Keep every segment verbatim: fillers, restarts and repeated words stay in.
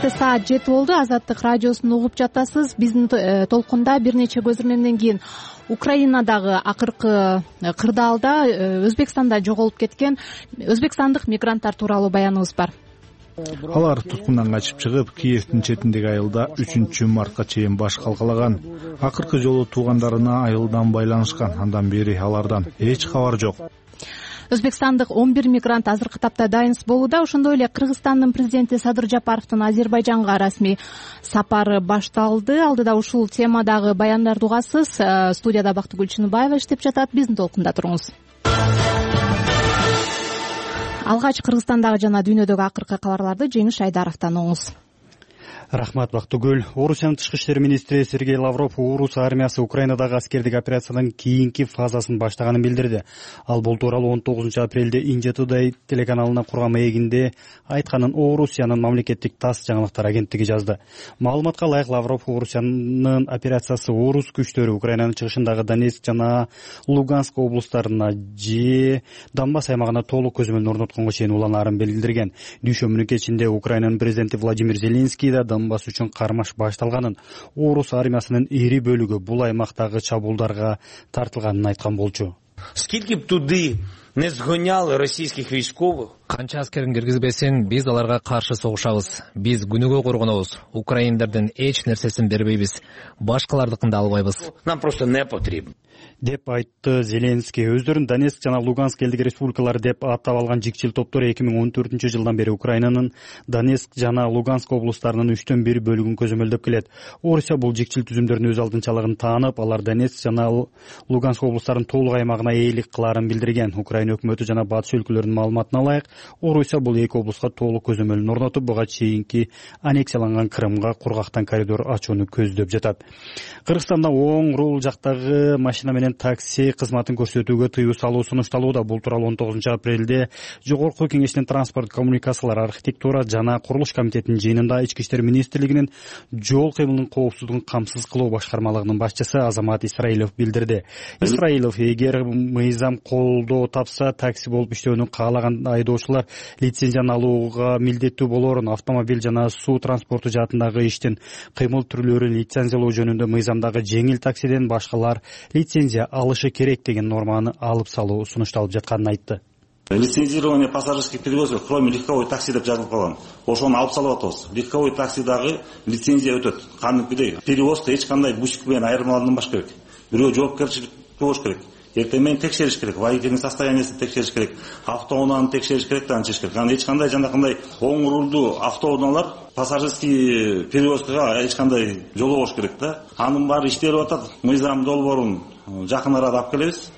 Саатта саат жети болду. Азаттык радиосун угуп жатасыз. Биздин толкунда бир нече көзөрмөндөн кийин Украинадагы акыркы кырдаалда Өзбекстанда жоголуп кеткен өзбекстандык мигранттар тууралуу баяныбыз бар. Алар туткундан качып чыгып, Киевдин четиндеги айылда үчүнчү мартка чейин баш калкалаган. Акыркы жолу туугандарына айылдан байланышкан. Андан бери алардан эч кабар жок. Өзбекстандык он бир мигрант азыркы тапта дайынсыз болууда. Ошондой эле Кыргызстандын президенти Садыр Жапаровдун Азербайжанга расмий сапары башталды. Алдыда ушул темадагы баяндарды угасыз. Студияда Бактыгүл Чыныбаева иштеп жатат. Биздин толкунда туруңуз. Алгач Кыргызстандагы жана дүйнөдөгү акыркы кабарларды Жеңиш Айдаровдон угуңуз. Рахмат, Бактыгүл. Орусиянын тышкы иштер министри Сергей Лавров Орус армиясы Украинадагы аскердик операциянын кийинки фазасын баштаганын билдирди. Ал бул тууралуу он тогузунчу апрелде Инжа Тудай телеканалына курган маегинде айтканын Орусиянын мамлекеттик ТАСС жаңылыктар агенттиги жазды. Маалыматка ылайык, Лавров Орусиянын операциясы орус күчтөрү Украинанын чыгышындагы Донецк жана Луганск облустарына же Донбасс аймагына толук көзөмөлдү орнотконго чейин уланаарын билдирген. Дүйшөмбүнүн кечинде Украинанын президенти Владимир Зеленский да Донбасс үчүн кармаш башталганын, орус армиясынын ири бөлүгү бул аймактагы чабуулдарга тартылганын айткан болчу. Скільки б туди не згоняли російських військових? Канча аскерин киргизбесин, биз аларга каршы согушабыз. Биз күнүгө коргонобуз. Украиндардын эч нерсесин бербейбиз. Башкалардыкын да албайбыз. Нам просто не потрібно. Деп айтты Зеленский. Өздөрүн Донецк жана Луганск элдик республикалары деп атап алган жикчил топтор эки миң он төртүнчү жылдан бери Украинанын Донецк жана Луганск облустарынын үчтөн бир бөлүгүн көзөмөлдөп келет. Орусия бул жикчил түзүмдөрдүн өз алдынчалыгын таанып, алар Донецк жана Луганск облустарынын толук аймагына ээлик кылаарын билдирген. Украина өкмөтү жана батыш өлкөлөрүнүн маалыматына ылайык, Орусия бул эки облуска толук көзөмөлүн орнотуп, буга чейинки аннексияланган Крымга кургактан коридор ачууну көздөп жатат. Кыргызстанда оң рул жактагы машина менен такси кызматын көрсөтүүгө тыюу салуу сунушталууда. Бул тууралуу он тогузунчу апрелде Жогорку Кеңештин транспорт коммуникациялар, архитектура жана курулуш комитетинин жыйынында Ички иштер министрлигинин жол кыймылынын коопсуздугун камсыз кылуу башкармалыгынын башчысы Азамат Исраилов билдирди. Исраилов, эгер мыйзам колдоо тапса, такси болуп иштөөнү каалаган айдоочулар лицензияны алууга милдеттүү болоорун, автомобиль жана суу транспорту жаатындагы иштин кыймыл түрлөрүн лицензиялоо жөнүндө мыйзамдагы жеңил таксиден башкалар лицензия алышы керек деген норманы алып салуу сунушталып жатканын айтты. Лицензирование пассажирских перевозок, кроме легковой такси деп жазылып калган. Ошону алып салып атабыз. Легковой таксидагы лицензия өтөт. Кандайдый перевозка эч кандай бутик менен айырмаланбаш керек. Бирөө жоопкерчилик болуш керек. Эртең менен текшериш керек, водительдин состояниясын текшериш керек, автоунааны текшериш керек да анча керек. Анда эч кандай жанакындай оң рулдуу автоунаалар пассажирский перевозкага эч кандай жолобош керек да. Анын баары иштелип атат. Мыйзам долбоорун жакын арада алып келебиз.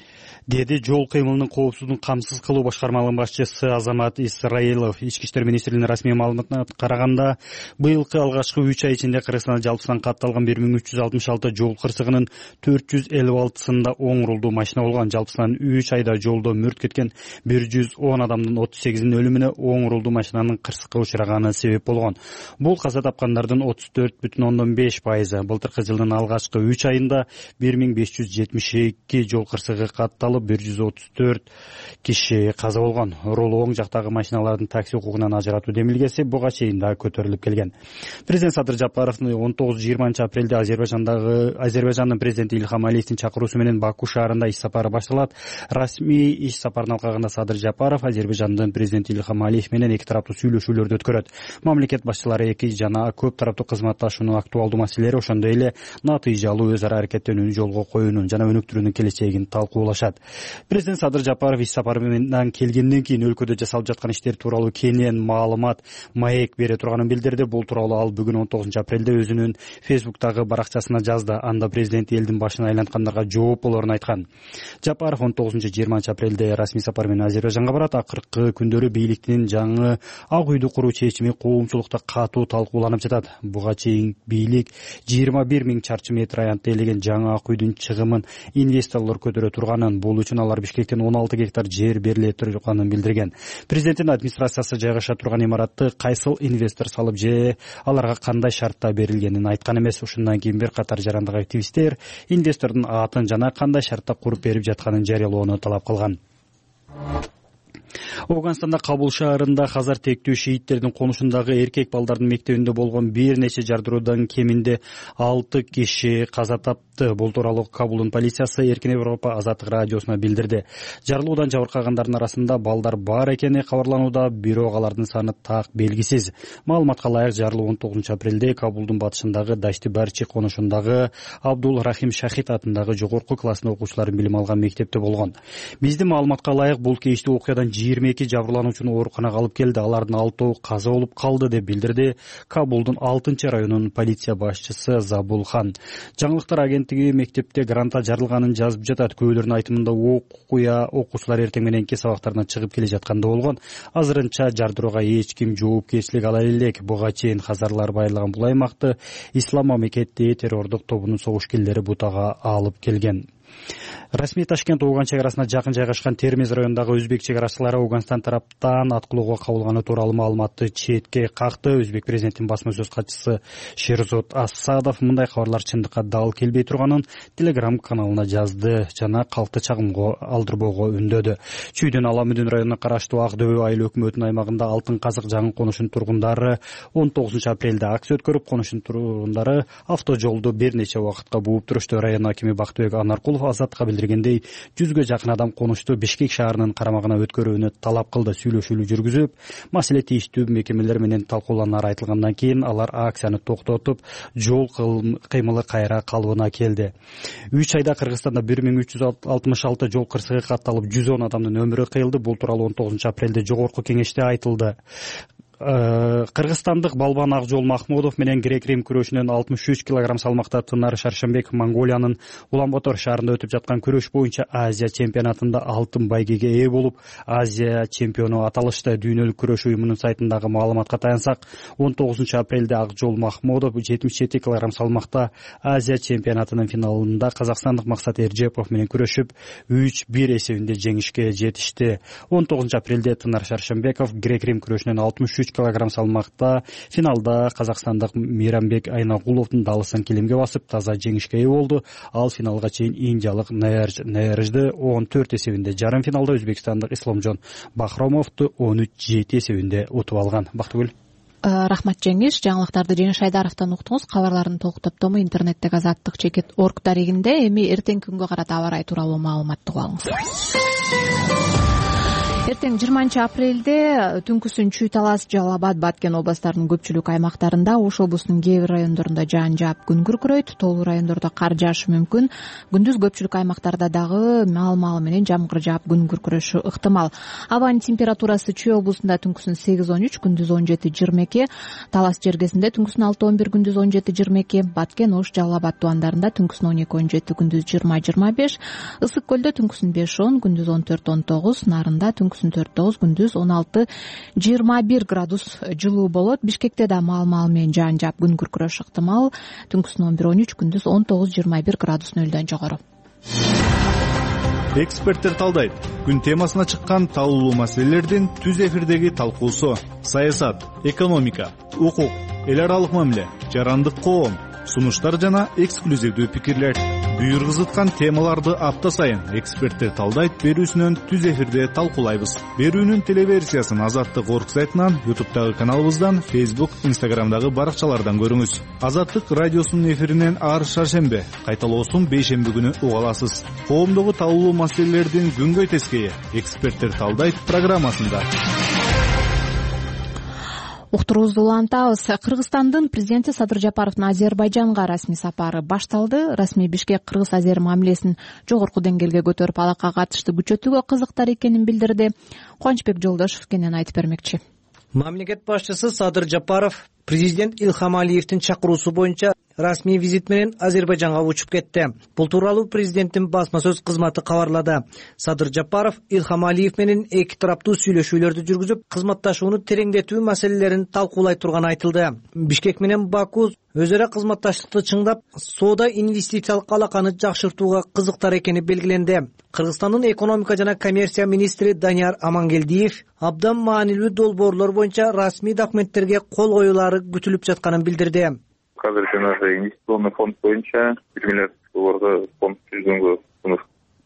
Деди жол кыймылынын коопсуздугун камсыз кылуу башкармалыгынын башчысы Азамат Исраилов. Ички иштер министрлигинин расмий маалыматына караганда, быйылкы алгачкы үч ай ичинде Кыргызстанда жалпысынан катталган бир миң үч жүз алтымыш алты жол кырсыгынын төрт жүз элүү алтысында оң рулдуу машина болгон. Жалпысынан үч айда жолдо мөрт кеткен бир жүз он адамдын отуз сегизинин өлүмүнө оң рулдуу машинанын кырсыкка учураганы себеп болгон. Бул каза тапкандардын отуз төрт бүтүн ондон беш пайызы. Былтыркы жылдын алгачкы үч айында бир миң беш жүз жетимиш эки жол кырсыгы катталып, бир жүз отуз төрт киши каза болгон. Рулу оң жактагы машиналардын такси укугунан ажыратуу демилгеси буга чейин да көтөрүлүп келген. Президент Садыр Жапаров он тогуз жыйырманчы апрелде Азербайжандагы Азербайжандын президенти Ильхам Алиевдин чакыруусу менен Баку шаарында иш сапары башталат. Расмий иш сапарын алкагында Садыр Жапаров Азербайжандын президенти Ильхам Алиев менен эки тараптуу сүйлөшүүлөрдү өткөрөт. Мамлекет башчылары эки жана көп тараптуу кызматташуунун актуалдуу маселелери, ошондой эле натыйжалуу өз ара аракеттенүүнү жолго коюунун жана өнүктүрүүнүн келечегин талкуулашат. Президент Садыр Жапаров иш сапары менен келгенден кийин өлкөдө жасалып жаткан иштер тууралуу кенен маалымат, маек бере турганын билдирди. Бул тууралуу ал бүгүн он тогузунчу апрелде өзүнүн Фейсбуктагы баракчасына жазды. Анда президент элдин башын айланткандарга жооп болоорун айткан. Жапаров он тогузунчу жыйырманчы апрелде расмий сапар менен Азербайжанга барат. Акыркы күндөрү бийликтин жаңы Ак үйдү куруу чечими коомчулукта катуу талкууланып жатат. Буга чейин бийлик жыйырма бир миң чарчы метр аянтты ээлеген жаңы Ак үйдүн чыгымын инвесторлор көтөрө турганын, бул үчүн алар Бишкектен он алты гектар жер бериле турганын билдирген. Президенттин администрациясы жайгаша турган имаратты кайсыл инвестор салып же аларга кандай шартта берилгенин айткан эмес. Ушундан кийин бир катар жарандык активисттер инвестордун атын жана кандай шартта куруп берип жатканын жарыялоону талап кылган. Ауганстанда Кабул шаарында Хазар тектүү шииттердин конушундагы эркек балдардын мектебинде болгон бир нече жардыруудан кеминде алты киши каза тапты. Бул тууралуу Кабулдун полициясы Эркин Европа азаттык радиосуна билдирди. Жарылуудан жабыркагандардын арасында балдар бар экени кабарланууда, бирок алардын саны так белгисиз. Маалыматка ылайык, жарылуу он тогузунчу апрелде Кабулдун батышындагы Дашти Барчи конушундагы Абдул Рахим Шахид атындагы жогорку класстын окуучулары билим алган мектепте болгон. Биздин маалыматка ылайык, бул кейиштүү окуядан жыйырма эки жабырлануучуну ооруканага алып келди. Алардын алтоо каза болуп калды деп билдирди Кабулдун алтынчы районунун полиция башчысы Забул Хан. Жаңылыктар агенттиги мектепте гранта жарылганын жазып жатат. Көбөлөрдүн айтымында окуя окуучулар эртең мененки сабактарынан чыгып келе жатканда болгон. Азырынча жардырууга эч ким жоопкерчилик ала элек. Буга чейин хазарлар байырлаган бул аймакты ислам мамлекети террордук тобунун согушкерлери бутага алып келген. Расмий Ташкент Ауган чек арасына жакын жайгашкан Термиз районундагы өзбек чек арачылары Ауганстан тараптан аткылоого кабылганы тууралуу маалыматты четке какты. Өзбек президентинин басма сөз катчысы Шерзод Асадов мындай кабарлар чындыкка дал келбей турганын Telegram каналына жазды жана калкты чагымга алдырбоого үндөдү. Чүйдөн Аламүдүн районуна караштуу Ак Дөбө айыл өкмөтүнүн аймагында Алтын Казык жаңы конушунун тургундары он тогузунчу апрелде акция өткөрүп, конушунун тургундары автожолду бир нече убакытка бууп турушту. Район акими Бактыбек Анаркулов Азаттыкка билдиргендей, жүзгө жакын адам конушту Бишкек шаарынын карамагына өткөрүүнү талап кылды. Сүйлөшүүлү жүргүзүп, маселе тийиштүү мекемелер менен талкууланары айтылгандан кийин алар акцияны токтотуп, жол кыймылы кайра калыбына келди. үч айда Кыргызстанда бир миң үч жүз алтымыш алты жол кырсыгы катталып, жүз он адамдын өмүрү кыйылды. Бул тууралуу он тогузунчу апрелде жогорку кеңеште айтылды. Кыргызстандык Балбан Акжол Махмудов менен грек-рим күрөшүнөн алтымыш үч килограмм салмакта Тынар Шаршембек Монголиянын Улан-Батор шаарында өтүп жаткан күрөш боюнча Азия чемпионатында алтын байгеге ээ болуп, Азия чемпиону аталышты. Дүйнөлүк күрөш уюмунун сайтындагы маалыматка таянсак, он тогузунчу апрелде Акжол Махмудов жетимиш жети килограмм салмакта Азия чемпионатынын финалында казакстандык Максат Эржепов менен күрөшүп, үч бир эсебинде жеңишке жетишти. он тогузунчу апрелде Тынар Шаршембеков грек-рим күрөшүнөн алтымыш үч килограмм салмакта финалда казакстандык Мейрамбек Айнагуловдун далысын килемге басып, таза жеңишке ээ болду. Ал финалга чейин индиялык Наяржды он төрт эсебинде, жарым финалда өзбекстандык Исламжон Бахромовду он үч жети эсебинде утуп алган. Бактыгүл. Рахмат Жеңиш. Жаңылыктарды Жеңиш Айдаровдон уктуңуз. Кабарлардын толук топтому интернеттеги азаттык чекит точка орг дарегинде. Эми эртеңки күнгө карата аба ырайы тууралуу маалыматты угуп алыңыз. Эртең жыйырманчы апрелде түнкүсүн Чүй Талас, Жалал Абад, Баткен областарынын көпчүлүк аймактарында, Ош облусунун кээ бир райондорунда жаан жаап, күн күркүрөйт. Тоолуу райондордо кар жаашы мүмкүн. Күндүз көпчүлүк аймактарда дагы маал-маалы менен жамгыр жаап, күн күркүрөшү ыктымал. Абанын температурасы Чүй облусунда түнкүсүн сегиз он үч, күндүз он жети жыйырма эки, Талас жергесинде түнкүсүн алты он бир, күндүз он жети жыйырма эки, Баткен, Ош, Жалал Абад тубандарында түнкүсүн он эки он жети, күндүз жыйырма жыйырма беш, Ысык көлдө түнкүсүн беш он, күндүз он төрт он тогуз, Нарында түнкүсүн төрт тогуз, күндүз он алты жыйырма бир градус жылуу болот. Бишкекте да маал-маал менен жаан жаап, күн күркүрөш ыктымал. Түнкүсүн он бир он үч, күндүз он тогуз жыйырма бир градус нөлдөн жогору. Эксперттер талдайт. Күн темасына чыккан талкуулуу маселелердин түз эфирдеги талкуусу: саясат, экономика, укук, эл аралык мамиле, жарандык коом, сунуштар жана эксклюзивдүү пикирлер. Буйргузуткан темаларды апта сайын эксперттер талдайт берүүсүнөн түз эфирде талкуулайбыз. Берүүнүн телеверсиясын Азаттык орг сайтынан, ютубтагы каналыбыздан, Facebook, Instagramдагы баракчалардан көрүңүз. Азаттык радиосунун эфиринен ар шаршембе, кайталоосун бейшемби күнү уга аласыз. Коомдогу талкуулуу маселелердин күнгөй тескейи эксперттер талдайт программасында. Уктуруубузду улантабыз. Кыргызстандын президенти Садыр Жапаровдун Азербайжанга расмий сапары башталды. Расмий Бишкек кыргыз-азер мамилесин жогорку деңгээлге көтөрүп, алакка катышты күчөтүүгө кызыктар экенин билдирди. Кубанычбек Жолдошов кенен айтып бермекчи. Мамлекет башчысы Садыр Жапаров президент Илхам Алиевдин чакыруусу боюнча расмий визит менен Азербайжанга учуп кетти. Бул тууралуу президенттин басма сөз кызматы кабарлады. Садыр Жапаров Илхам Алиев менен эки тараптуу сүйлөшүүлөрдү жүргүзүп, кызматташууну тереңдетүү маселелерин талкуулай турганы айтылды. Бишкек менен Баку өз ара кызматташтыкты чыңдап, соода инвестициялык алаканы жакшыртууга кызыктар экени белгиленди. Кыргызстандын экономика жана коммерция министри Данияр Амангелдиев абдан маанилүү долбоорлор боюнча расмий документтерге кол коюлары күтүлүп жатканын билдирди. Қазір жаңағы инвестиционный фонд бойынша бір миллиард долларға фонд жүзгөнгө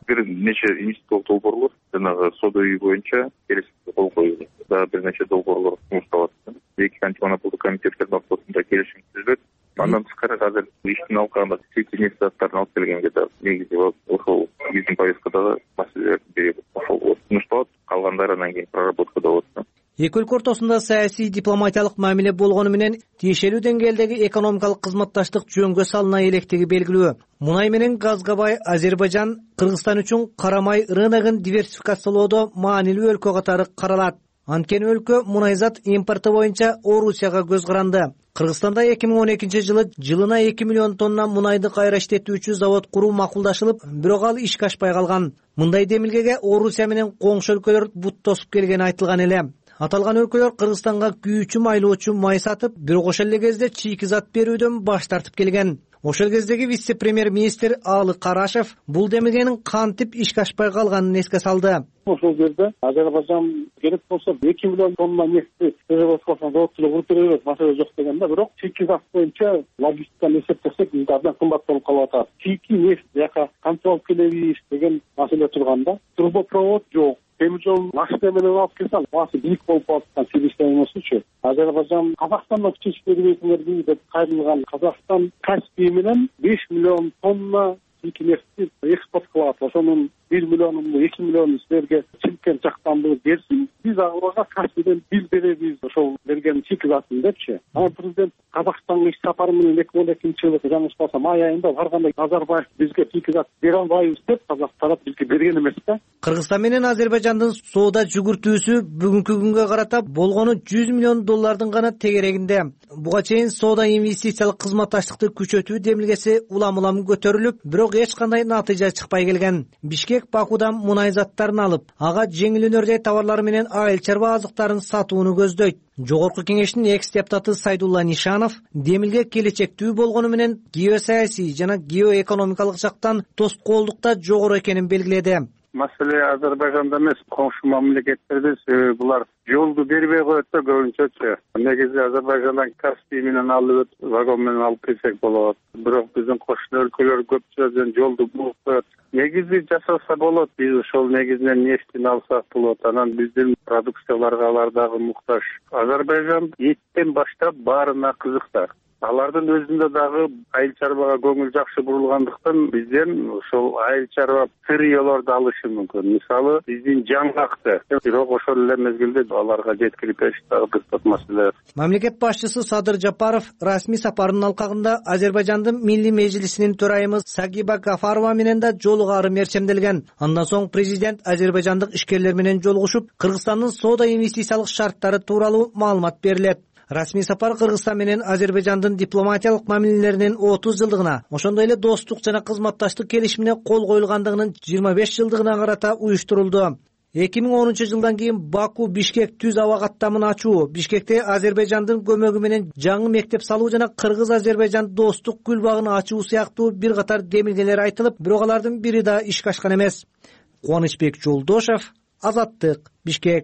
бир нече инвестициялык долбоорлор жанагы соода үйү боюнча келишимге кол коюлду. Дагы бир нече долбоорлор сунушталат. Эки антимонополдук комитеттер ортосунда келишим түзүлөт. Андан тышкары азыр иштин алкагында чечим заттарын алып келгенге да негизи ошол биздин повесткадагы маселелердин бири ошол сунушталат. Калгандары анан кийин проработкада болот. Эки өлкө ортосунда саясий дипломатиялык мамиле болгону менен тиешелүү деңгээлдеги экономикалык кызматташтык жөнгө салына электиги белгилүү. Мунай менен газга бай Азербайжан Кыргызстан үчүн карамай рыногун диверсификациялоодо маанилүү өлкө катары каралат. Анткени өлкө мунайзат импорту боюнча Орусияга көз каранды. Кыргызстанда эки миң он экинчи жылы жылына эки миллион тонна мунайды кайра иштетүүчү завод куруу макулдашылып, бирок ал ишке ашпай калган. Мындай демилгеге Орусия менен коңшу өлкөлөр бут тосуп келгени айтылган эле. Аталган өлкөлөр Кыргызстанга күйүүчү майлоочу май сатып, бирок ошол эле кезде чийки зат берүүдөн баш тартып келген. Ошол кездеги вице-премьер-министр Алы Карашев бул демилгенин кантип ишке ашпай калганын эске салды. Ошол жерде Азербайжан керек болсо эки миллион тонна нефти Кыргызстан заводчулук куруп беребиз, маселе жок деген да, бирок чийки зат боюнча логистиканы эсептесек бизде абдан кымбат болуп калып атат. Чийки нефть жака канча алып келебиз деген маселе турганда, трубопровод жок. Темир жол машина менен алып келсең, баасы бийик болуп калган себештенүүчү. Азербайжан Казакстандан чечип бербейсиңерби деп кайрылган. Казакстан Каспий менен беш миллион тонна чийки нефтти экспорт кылат. Ошонун бир миллионун, эки миллионун силерге Чимкент жактан берсин, биз аларга Каспийден бир беребиз, ошол берген чийки затын депчи. Анан президент Казакстанга иш сапары менен эки миң он экинчи жылы жаңылышпасам май айында барганда Назарбаев бизге чийки зат бере албайбыз деп Казак тарап бизге берген эмес да. Кыргызстан менен Азербайжандын соода жүгүртүүсү бүгүнкү күнгө карата болгону жүз миллион доллардын гана тегерегинде. Буга чейин соода инвестициялык кызматташтыкты күчөтүү демилгеси улам-улам көтөрүлүп, бирок эч кандай натыйжа чыкпай келген. Бишкек Бакудан мунай заттарын алып, ага жеңил өнөрдө товарлар менен айыл чарба азыктарын сатууну көздөйт. Жогорку кеңештин экс-депутаты Сайдулла Нишанов демилге келечектүү болгону менен геосаясий жана геоэкономикалык жактан тоскоолдукта жогору экенин белгиледи. Маселе Азербайжанда эмес, коңшу мамлекеттерде, себеби булар жолду бербей коет да көбүнчөчү. Негизи Азербайжандан Каспий менен алып, вагон менен алып келсек болот. Бирок биздин кошуна өлкөлөр көпчүлүгү жолду бууп коет. Негизи жасаса болот, биз ошол негизинен нефтини алсак болот. Анан биздин продукцияларга алар дагы муктаж. Азербайжан эттен баштап баарына кызыкта. Алардын өзүндө дагы айыл чарбага көңүл жакшы бурулгандыктан бизден ошол айыл чарба сырыйларды алышы мүмкүн. Мисалы, биздин жаңгакты, бирок ошол эле мезгилде аларга жеткирип бериш дагы бир маселе. Мамлекет башчысы Садыр Жапаров расмий сапарынын алкагында Азербайжандын Милли Мejlisинин төрайымы Сагиба Гафарова менен да жолугаары мерчемделген. Андан соң президент азербайжандык ишкерлер менен жолугушуп, Кыргызстандын соода инвестициялык шарттары тууралуу маалымат берилет. Расмий сапар Кыргызстан менен Азербайжандын дипломатиялык мамилелеринин отуз жылдыгына, ошондой эле достук жана кызматташтык келишимине кол коюлгандыгынын жыйырма беш жылдыгына карата уюштурулду. эки миң онунчу жылдан кийин Баку Бишкек түз аба каттамын ачуу, Бишкекте Азербайжандын көмөгү менен жаңы мектеп салуу жана Кыргыз-Азербайжан достук гүл багын ачуу сыяктуу бир катар демилгелер айтылып, бирок алардын бири да ишке ашкан эмес. Кубанычбек Жолдошев, Азаттык, Бишкек.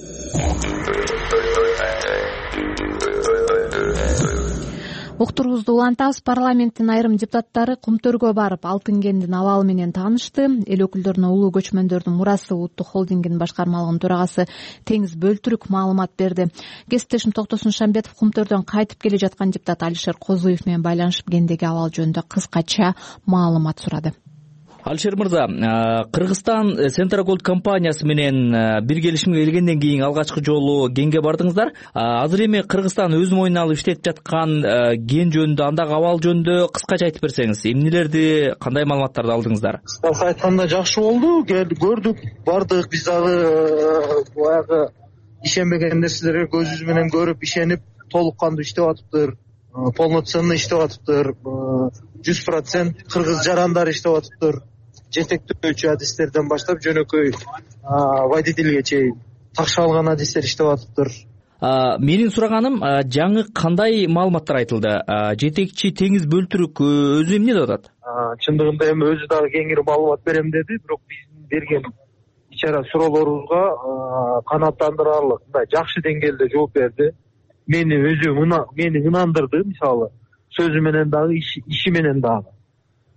Уктурубузду улантабыз. Парламенттин айрым депутаттары Кумтөргө барып, Алтын кендин абалы менен таанышты. Эл өкүлдөрүнө улуу көчмөндөрдүн мурасы улуттук холдингинин башкармалыгынын төрагасы Теңиз Бөлтүрүк маалымат берди. Кесиптешим Токтосун Шамбетов Кумтөрдөн кайтып келе жаткан депутат Алишер Козуев менен байланышып кендеги абал жөнүндө кыскача маалымат сурады. Алишер мырза, Кыргызстан Центрогольд компаниясы менен бир келишимге келгенден кийин алгачкы жолу кенге бардыңыздар. Азыр эми Кыргызстан өз мойнуна алып иштетип жаткан кен жөнүндө, андагы абал жөнүндө кыскача айтып берсеңиз, эмнелерди, кандай маалыматтарды алдыңыздар? Кыскача айтканда жакшы болду, көрдүк, бардык, биз дагы баягы ишенбеген нерселерге көзүбүз менен көрүп, ишенип, толук кандуу иштеп атыптыр, полноценный иштеп атыптыр, жүз процент кыргыз жарандары иштеп атыптыр. Жетектөөчү адистерден баштап жөнөкөй водительге чейин такша алган адистер иштеп атыптыр. Менин сураганым, жаңы кандай маалыматтар айтылды? Жетекчи Теңиз Бөлтүрүк өзү эмне деп атат? Чындыгында эми өзү дагы кеңири маалымат берем деди, бирок биздин берген ичара суроолорубузга канааттандырарлык, мындай жакшы деңгээлде жооп берди. Мени өзү мени ынандырды, мисалы сөзү менен дагы, иши менен дагы.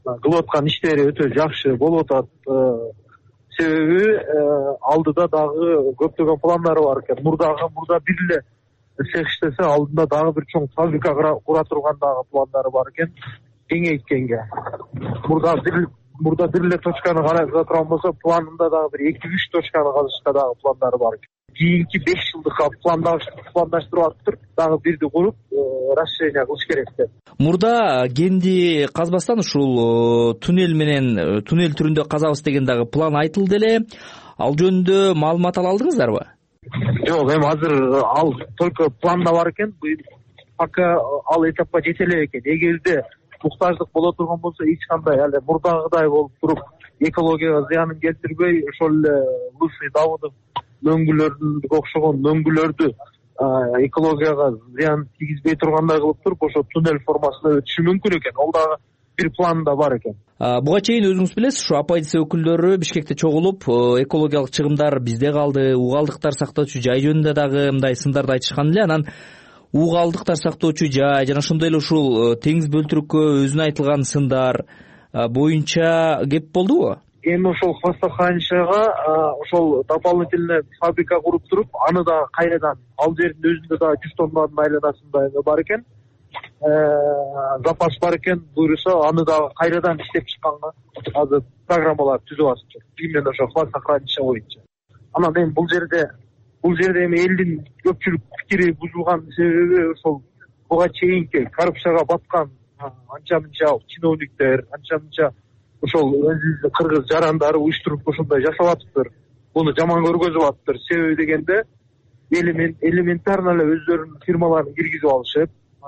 кылып аткан иштери өтө жакшы болуп атат. Себеби алдыда дагы көптөгөн пландары бар экен. Мурдагы мурда бир эле цех иштесе, алдында дагы бир чоң фабрика кура турган дагы пландары бар экен, кеңейткенге. Мурда бир мурда бир эле точканы карап турган болсо, планында дагы бир эки үч точканы казышка дагы пландары бар экен. Кийинки беш жылдыкка пландаштырып атыптыр, дагы бирди куруп расширение кылыш керек деп. Мурда кенди казбастан ушул туннель менен туннель түрүндө казабыз деген дагы план айтылды эле. Ал жөнүндө маалымат ала алдыңыздарбы? Жок, эми азыр ал только планда бар экен. Пока ал этапка жете эле экен. Эгерде муктаждык боло турган болсо, эч кандай эле мурдагыдай болуп туруп экологияга зыянын келтирбей, ошол эле Лысый Давыдов мөңгүлөрүнгө окшогон мөңгүлөрдү экологияга зыян тийгизбей тургандай кылып туруп, ошо туннель формасында өтүшү мүмкүн экен. Ал дагы бир планда бар экен. Буга чейин өзүңүз билесиз, ушу оппозиция өкүлдөрү Бишкекте чогулуп, экологиялык чыгымдар бизде калды, угалдыктар сактоочу жай жөнүндө дагы мындай сындарды айтышкан эле. Анан угалдыктар сактоочу жай жана ошондой эле ушул теңиз бөлтүрүккө өзүнө айтылган сындар боюнча кеп болдубу? Эми ошол хвостохранилищега ошол дополнительный фабрика куруп туруп, аны да кайрадан ал жердин өзүндө да жүз тоннанын айланасында бар экен. Запас бар экен, буюрса аны да кайрадан иштеп чыкканга азыр программалар түзүп атышты. Именно ошо хвостохранилище боюнча. Анан эми бул жерде бул жерде эми элдин көпчүлүк пикири бузулган себеби ошол буга чейинки коррупцияга баткан анча-мынча чиновниктер, анча-мынча ошол кыргыз жарандары уюштуруп ошондой жасап атыптыр. Буну жаман көргөзүп атыптыр. Себеби дегенде элементарно эле өздөрүнүн фирмаларын киргизип алышып,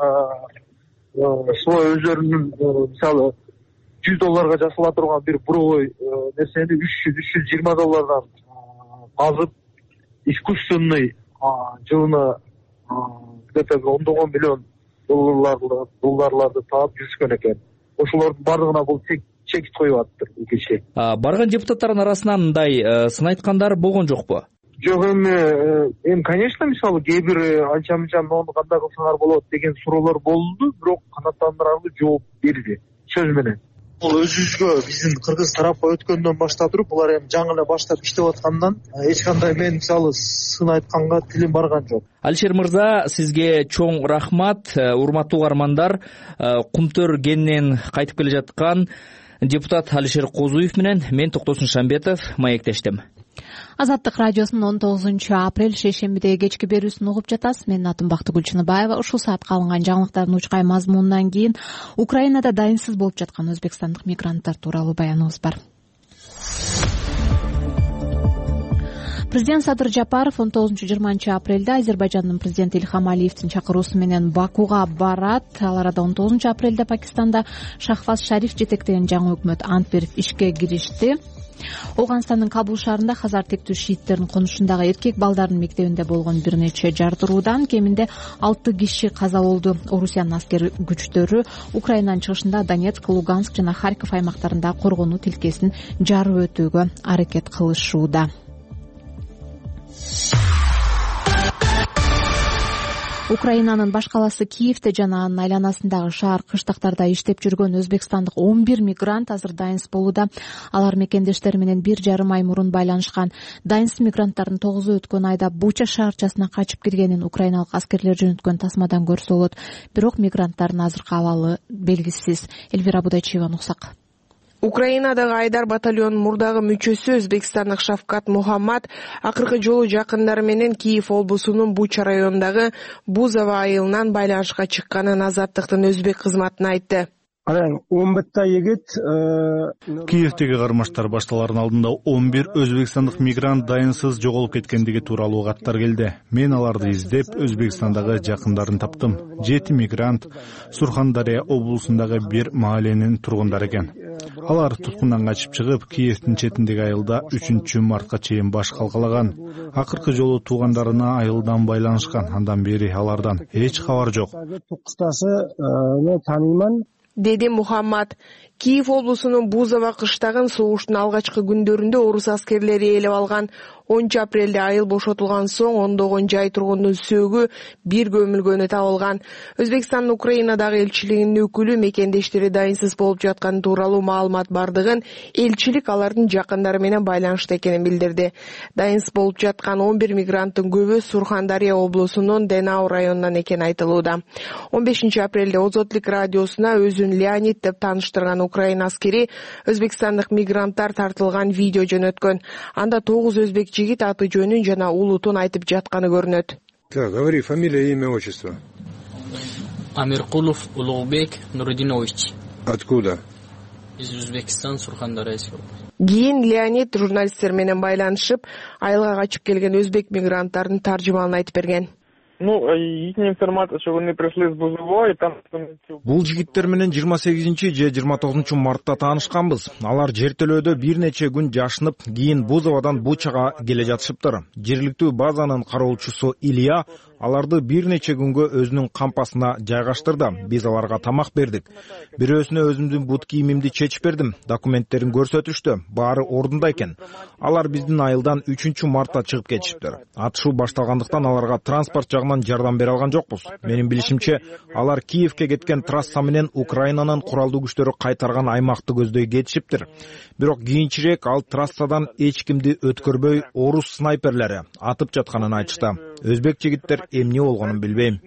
свой өздөрүнүн мисалы жүз долларга жасала турган бир буровой нерсени үч жүз үч жүз жыйырма доллардан азып, искусственный жылына где-то ондогон миллион долларларды таап жүрүшкөн экен. Ошолордун бардыгына бул чекит коюп атыптыр бул киши. Барган депутаттардын арасынан мындай сын айткандар болгон жокпу? Жок, эми эми конечно, мисалы кээ бир анча-мынча мону кандай кылсаңар болот деген суроолор болду, бирок канааттандырарлык жооп берди сөз менен. Бул өзүбүзгө биздин кыргыз тарапка өткөндөн баштап туруп, булар эми жаңы эле баштап иштеп аткандан эч кандай мен мисалы сын айтканга тилим барган жок. Алишер мырза, сизге чоң рахмат. Урматтуу угармандар, Кумтөр кенинен кайтып келе жаткан депутат Алишер Козуев менен мен Токтосун Шамбетов маектештим. Азаттык радиосунун он тогузунчу апрель шейшембидеги кечки берүүсүн угуп жатасыз. Менин атым Бактыгүл Чыныбаева. Ушул саатка алынган жаңылыктардын учкай мазмунунан кийин Украинада дайынсыз болуп жаткан өзбекстандык мигранттар тууралуу баяныбыз бар. Президент Садыр Жапаров он тогузунчу жыйырманчы апрелде Азербайжандын президенти Ильхам Алиевдин чакыруусу менен Бакуга барат. Ал арада он тогузунчу апрелде Пакистанда Шахваз Шариф жетектеген жаңы өкмөт ант берип ишке киришти. Оганстандын Кабул шаарында Хазар тектүү шииттердин конушундагы эркек балдардын мектебинде болгон бир нече жардыруудан кеминде алты киши каза болду. Орусиянын аскер күчтөрү Украинанын чыгышында Донецк, Луганск жана Харьков аймактарында коргонуу тилкесин жарып өтүүгө аракет кылышууда. Украинанын баш калаасы Киевде жана анын айланасындагы шаар кыштактарда иштеп жүргөн өзбекстандык он бир мигрант азыр дайынсыз болууда. Алар мекендештери менен бир жарым ай мурун байланышкан. Дайынсыз мигранттардын тогузу өткөн айда Буча шаарчасына качып киргенин украиналык аскерлер жөнөткөн тасмадан көрсө болот. Бирок мигранттардын азыркы абалы белгисиз. Эльвира Будайчиеванын уксак. Украинадагы Айдар батальонунун мурдагы мүчөсү өзбекстандык Шавкат Мухаммад акыркы жолу жакындары менен Киев облусунун Буча районундагы Бузова айылынан байланышка чыкканын Азаттыктын өзбек кызматына айтты. Киевдеги кармаштар башталарынын алдында он бир өзбекстандык мигрант дайынсыз жоголуп кеткендиги тууралуу каттар келди. Мен аларды издеп Өзбекстандагы жакындарын таптым. Жети мигрант Сурхандария облусундагы бир маалянын тургундары экен. Алар туткундан качып чыгып, Киевдин четиндеги айылда үчүнчү мартка чейин баш калкалаган. Акыркы жолу туугандарына айылдан байланышкан. Андан бери алардан эч кабар жок. деди Мухаммад. Киев облусунун Бузова кыштагын согуштун алгачкы күндөрүндө орус аскерлери ээлеп алган. онунчу апрелде айыл бошотулган соң ондогон жай тургундун сөөгү бир көмүлгөнү табылган. Өзбекстандын Украинадагы элчилигинин өкүлү мекендештери дайынсыз болуп жатканы тууралуу маалымат бардыгын, элчилик алардын жакындары менен байланышта экенин билдирди. Дайынсыз болуп жаткан он бир мигранттын көбү Сурхандария облусунун Денау районунан экени айтылууда. он бешинчи апрелде Озотлук радиосуна өзүн Леонид деп тааныштырган Украина аскери өзбекстандык мигранттар тартылган видео жөнөткөн. Анда тогуз өзбек жигит аты жөнүн жана улутун айтып жатканы көрүнөт. Так, говори, фамилия, имя, отчество. Амиркулов Улугбек Нурудинович. Откуда? Из Узбекистана, Сурхандарайской области. Кийин Леонид журналисттер менен байланышып, айылга качып келген өзбек мигранттардын таржымалын айтып берген. Ну, ихняя информация, что они пришли с Бузовой, там... Бул жигиттер менен жыйырма сегизинчи же жыйырма тогузунчу мартта таанышканбыз. Алар жертөлөөдө бир нече күн жашынып, кийин Бузовадан Бучага келе жатышыптыр. Жергиликтүү базанын кароолчусу Илья аларды бир нече күнгө өзүнүн кампасына жайгаштырды. Биз аларга тамак бердик. Бирөөсүнө өзүмдүн бут кийимимди чечип бердим. Документтерин көрсөтүштү. Баары ордунда экен. Алар биздин айылдан үчүнчү мартта чыгып кетишиптир. Атышуу башталгандыктан аларга транспорт жагынан жардам бере алган жокпуз. Менин билишимче, алар Киевке кеткен трасса менен Украинанын куралдуу күчтөрү кайтарган аймакты көздөй кетишиптир. Бирок кийинчерээк ал трассадан эч кимди өткөрбөй орус снайперлери атып жатканын айтышты. Өзбек жигиттер эмне болгонун билбейм.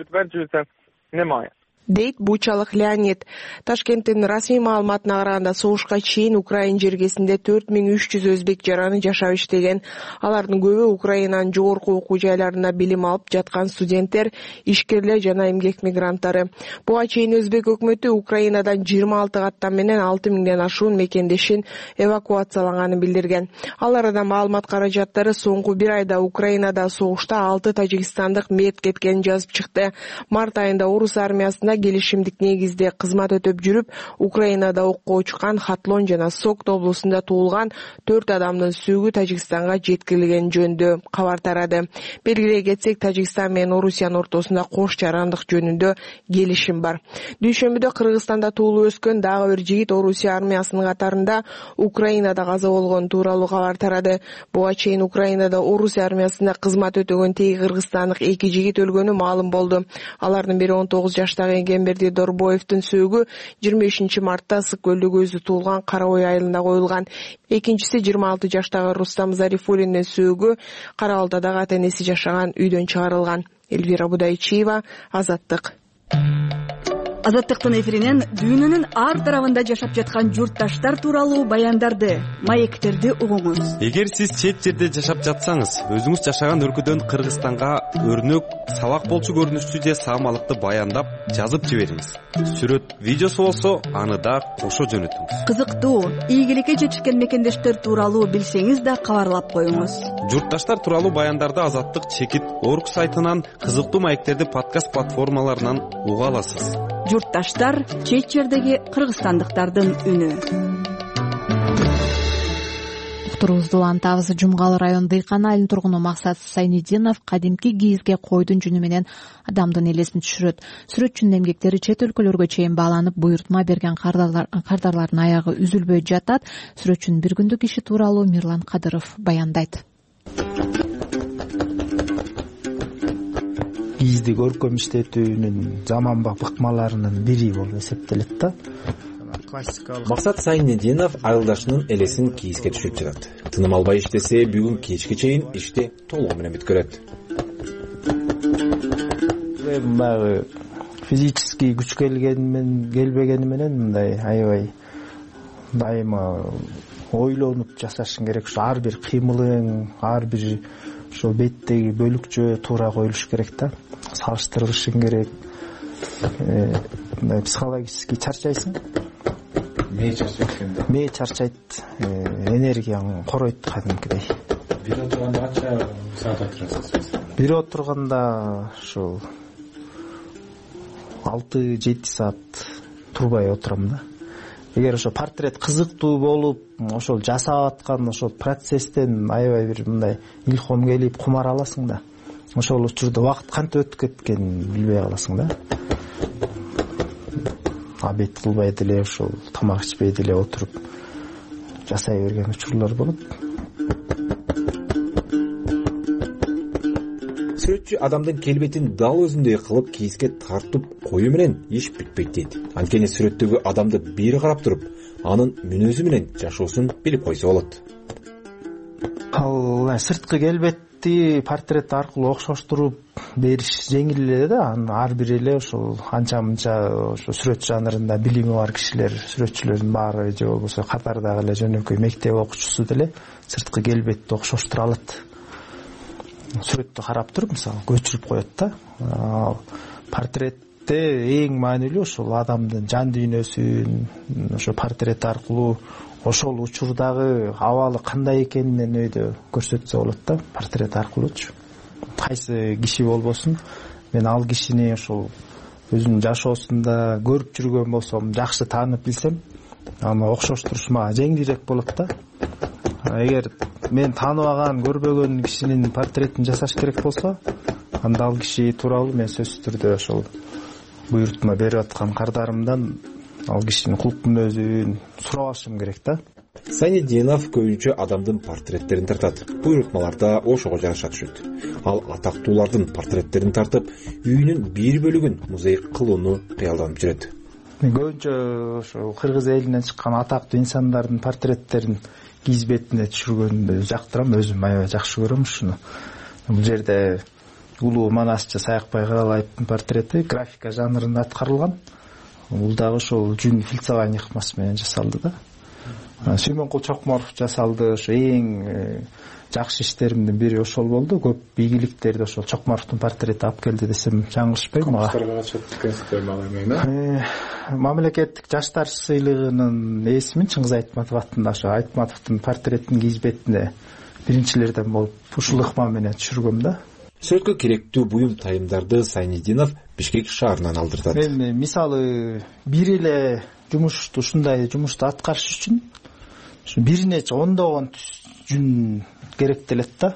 дейт бучалык Леонид. Ташкенттин расмий маалыматына караганда согушка чейин Украин жергесинде төрт миң үч жүз өзбек жараны жашап иштеген. Алардын көбү Украинанын жогорку окуу жайларында билим алып жаткан студенттер, ишкерлер жана эмгек мигранттары. Буга чейин өзбек өкмөтү Украинадан жыйырма алты каттам менен алты миңден ашуун мекендешин эвакуацияланганын билдирген. Аларда маалымат каражаттары соңку бир айда Украинада согушта алты тажикстандык мерт кеткенин жазып чыкты. Март айында орус армиясында келишимдик негизде кызмат өтөп жүрүп, Украинада окко учкан Хатлон жана Сокт облусунда туулган төрт адамдын сүйүгү Тажикстанга жеткирилген жөнүндө кабар тарады. Белгилей кетсек, Тажикстан менен Орусиянын ортосунда кош жарандык жөнүндө келишим бар. Дүйшөмбүдө Кыргызстанда туулуп өскөн дагы бир жигит Орусия армиясынын катарында Украинада каза болгон тууралуу кабар тарады. Буга чейин Украинада Орусия армиясында кызмат өтөгөн теги кыргызстандык эки жигит өлгөнү маалым болду. Алардын бири он тогуз жаштагы Гемберди Дорбоевдин сөөгү жыйырма бешинчи мартта Ысык көлдөгү өзү туулган Кара Ой айылында коюлган. Экинчиси жыйырма алты жаштагы Рустам Зарифуллиндин сөөгү Кара Алтадагы ата-энеси жашаган үйдөн чыгарылган. Эльвира Будайчиева, Азаттык. Азаттыктын эфиринен дүйнөнүн ар тарабында жашап жаткан журтташтар тууралуу баяндарды, маектерди угуңуз. Эгер сиз чет жерде жашап жатсаңыз, өзүңүз жашаган өлкөдөн Кыргызстанга өрнөк, сабак болчу көрүнүштүү же саамалыкты баяндап, жазып жибериңиз. Сүрөт, видеосу болсо, аны да кошо жөнөтүңүз. Кызыктуу, ийгиликке жетишкен мекендештер тууралуу билсеңиз да кабарлап коюңуз. Журтташтар тууралуу баяндарды Азаттык чекит орг сайтынан, кызыктуу маектерди подкаст платформаларынан уга аласыз. Журтташтар — чет жердеги кыргызстандыктардын үнү. Уктуруубузду улантабыз. Жумгалы район Дыйкан айылынын тургуну Максат Сайнидинов кадимки кийизге койдун жүнү менен адамдын элесин түшүрөт. Сүрөтчүнүн эмгектери чет өлкөлөргө чейин бааланып, буйртма берген кардарлардын аягы үзүлбөй жатат. Сүрөтчүнүн бир күндүк иши тууралуу Мирлан Кадыров баяндайт. Кийизди көркөм иштетүүнүн заманбап ыкмаларынын бири болуп эсептелет да. Максат Сайнидинов айылдашынын элесин кийизге түшүрүп жатат. Тыным албай иштесе, бүгүн кечке чейин ишти толугу менен бүткөрөт. Баягы физический күч келгени келбегени менен мындай аябай дайыма ойлонуп жашашың керек. Ушу ар бир кыймылың, ар бир ошо беттеги бөлүкчө туура коюлуш керек да. Салыштырылышың керек. Мындай психологически чарчайсың. Мээ чарчайт экен. Мээ чарчайт, энергияң коройт кадимкидей. Бир отурганда канча саат отурасыз? Бир отурганда ушул алты жети саат турбай отурам да. Эгер ошо портрет кызыктуу болуп, ошол жасап аткан ошол процесстен аябай бир мындай илхом келип кумар аласың да. Ошол учурда убакыт кантип өтүп кеткенин билбей каласың да. обед кылбай деле ошол тамак ичпей деле отуруп жасай берген учурлар болот. Сүрөтчү адамдын келбетин дал өзүндөй кылып кейиске тартып коюу менен иш бүтпөйт дейт. Анткени сүрөттөгү адамды бери карап туруп, анын мүнөзү менен жашоосун билип койсо болот. Ал сырткы келбетти портрет аркылуу окшоштуруп бериш жеңил эле да. Анын ар бири эле ошол анча-мынча ошо сүрөт жанрында билими бар кишилер, сүрөтчүлөрдүн баары же болбосо катардагы эле жөнөкөй мектеп окуучусу деле сырткы келбетти окшоштура алат. Сүрөттү карап туруп мисалы көчүрүп коет да. Портретте эң маанилүү ошол адамдын жан дүйнөсүн ошо портрет аркылуу ошол учурдагы абалы кандай экенин өйдө көрсөтсө болот да, портрет аркылуучу. Кайсы киши болбосун, мен ал кишини ошол өзүнүн жашоосунда көрүп жүргөн болсом, жакшы таанып билсем, аны окшоштуруш мага жеңилирээк болот да. Эгер мен тааныбаган, көрбөгөн кишинин портретин жасаш керек болсо, анда ал киши тууралуу мен сөзсүз түрдө ошол буйрутма берип аткан кардарымдан ал кишинин кулк мүнөзүн сурап алышым керек да. Сайнидинов көбүнчө адамдын портреттерин тартат. Буйрутмаларда ошого жараша түшөт. Ал атактуулардын портреттерин тартып, үйүнүн бир бөлүгүн музей кылууну кыялданып жүрөт. Мен көбүнчө ошо кыргыз элинен чыккан атактуу инсандардын портреттерин киз бетине түшүргөндү жактырам, өзүм аябай жакшы көрөм ушуну. Бул жерде улуу манасчы Саякбай Каралаевдин портрети графика жанрында аткарылган. Бул дагы ошол жүн фильцование ыкмасы менен жасалды да. Сүймөнкул Чокморов жасалды. Ошо эң жакшы иштеримдин бири ошол болду. Көп ийгиликтерди ошол Чокморовдун портрети алып келди десем жаңылышпайм. Мамлекеттик жаштар сыйлыгынын ээсимин Чыңгыз Айтматов атында ошо Айтматовдун портретин киз бетине биринчилерден болуп ушул ыкма менен түшүргөм да. Сүрөткө керектүү буюм тайымдарды Сайнидинов Бишкек шаарынан алдыртат. Мен мисалы бир эле жумушту ушундай жумушту аткарыш үчүн бир нече ондогон жүн керектелет да.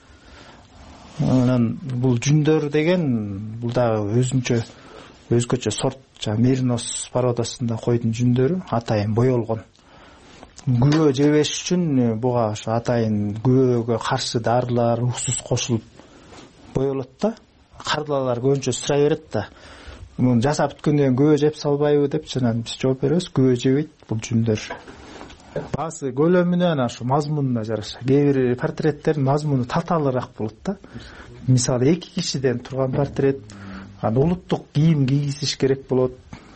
Анан бул жүндөр деген бул дагы өзүнчө өзгөчө сорт, меринос породасында койдун жүндөрү атайын боелгон. Күбө жебеш үчүн буга ошо атайын күбөгө каршы дарылар уксус кошулуп боелот да. Кардалар көбүнчө сурай берет да. Муну жасап бүткөндөн кийин күбө жеп салбайбы деп анан биз жооп беребиз. Күбө жебейт бул жүндөр. Баасы көлөмүнө анан ошо мазмунуна жараша. Кээ бир портреттердин мазмуну татаалыраак болот да. Мисалы эки кишиден турган портрет, улуттук кийим кийгизиш керек болот,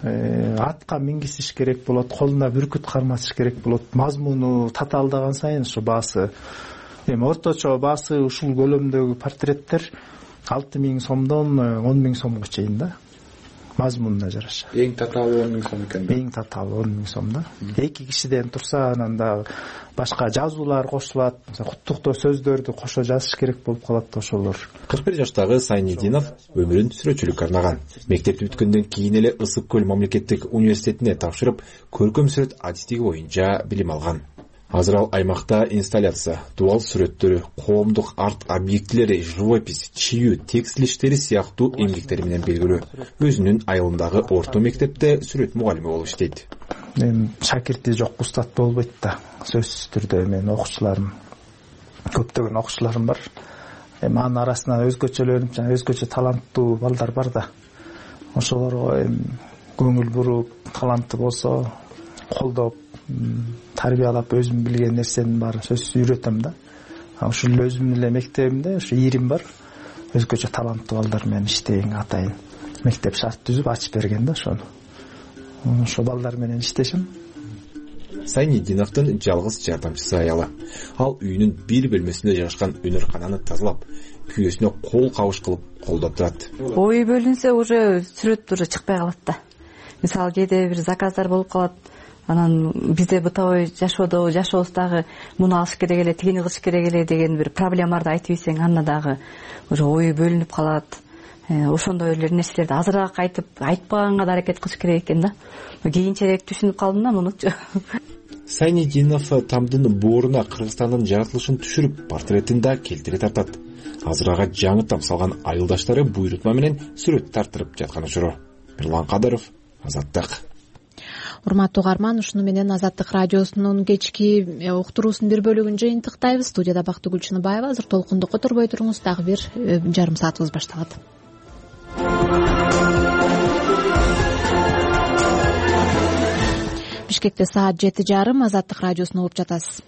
атка мингизиш керек болот, колуна бүркүт карматыш керек болот. Мазмуну татаалдаган сайын ошо баасы эми орточо баасы ушул көлөмдөгү портреттер алты миң сомдон он миң сомго чейин да. Мазмунуна жараша. Эң татаалы он миң сом экен да. Эң татаалы он миң сом да. Эки кишиден турса анан да башка жазуулар кошулат. Куттуктоо сөздөрдү кошо жазыш керек болуп калат ошолор. кырк бир жаштагы Сайнидинов өмүрүн сүрөтчүлүккө арнаган. Мектепти бүткөндөн кийин эле Ысык көл мамлекеттик университетине тапшырып, көркөм сүрөт адистиги боюнча билим алган. Азыр ал аймакта инсталляция, дуал сүрөттөрү, коомдук арт объектилери, живопись, чийүү, текстил иштери сыяктуу эмгектери менен белгилүү. Өзүнүн айылындагы орто мектепте сүрөт мугалими болуп иштейт. Мен шакирти жок устат болбойт да. Сөзсүз түрдө мен окуучуларым, көптөгөн окуучуларым бар. Эми анын арасынан өзгөчөлөрүм, жана өзгөчө таланттуу балдар бар да. Ошолорго көңүл буруп, талантты болсо колдоп, тарбиялап өзүм билген нерсенин баарын сөзсүз үйрөтөм да. Ушул өзүмдүн эле мектебимде ушу ирим бар. Өзгөчө таланттуу балдар менен иштейин атайын. Мектеп шарт түзүп ачып берген да ошону. Ошол балдар менен иштешим. Сайнидиновдун жалгыз жардамчысы аялы. Ал үйүнүн бир бөлмөсүндө жайгашкан өнөркананы тазалап, күйөөсүнө кол кабыш кылып колдоп турат. Ой бөлүнсө уже сүрөт уже чыкпай калат да. Мисалы кээде бир заказдар болуп калат. Анан бизде бытовой жашоодо жашообуздагы муну алыш керек эле, тигини кылыш керек эле деген бир проблемаларды айтып ийсең, анда дагы уже ой бөлүнүп калат. Ошондой эле нерселерди азыраак айтып, айтпаганга да аракет кылыш керек экен да. Кийинчерээк түшүнүп калдым да мунучу. Сайнидинов тамдын бооруна Кыргызстандын жаратылышын түшүрүп, портретин да келтире тартат. Азырага жаңы там салган айылдаштары буйрутма менен сүрөт тартырып жаткан учуру. Мирлан Кадыров, Азаттык. урматтуу угарман, ушуну менен Азаттык радиосунун кечки уктуруусунун бир бөлүгүн жыйынтыктайбыз. Студияда Бактыгүл Чыныбаева. Азыр толкунду которбой туруңуз, дагы бир жарым саатыбыз башталат. Бишкекте саат жети жарым. Азаттык радиосун угуп жатасыз.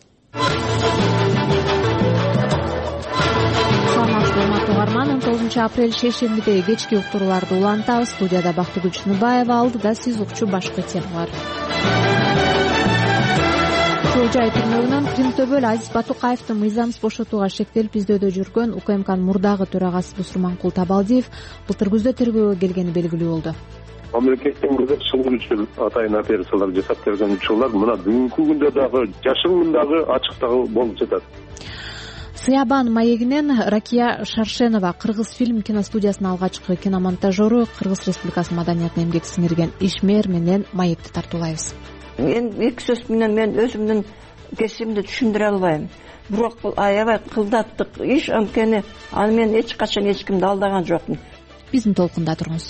он тогузунчу апрель шейшембидеги кечки уктурууларды улантабыз. Студияда Бактыгүл Чыныбаева, алдыда сиз укчу башкы темалар. Чоо жай түрмөгүнөн Крим Төбөл Азиз Батукаевди мыйзамсыз бошотууга шектелип издөөдө жүргөн УКМКнын мурдагы төрагасы Бусурманкул Табалдиев былтыр күздө тергөөгө келгени белгилүү болду. Мамлекеттин чыгым үчүн атайын операциялар жасап берген учурлар мына бүгүнкү күндө дагы жашыруун дагы ачыктагы болуп жатат. Сыябан маегинен Ракия Шаршенова Кыргыз фильм киностудиясынын алгачкы киномонтажеру, Кыргыз Республикасынын маданиятына эмгек сиңирген ишмер менен маекти тартуулайбыз. Мен эки сөз менен мен өзүмдүн кесибимди түшүндүрө албайм. Бирок бул аябай кылдаттык иш, анткени аны мен эч качан эч кимди алдаган жокмун. Биздин толкунда туруңуз.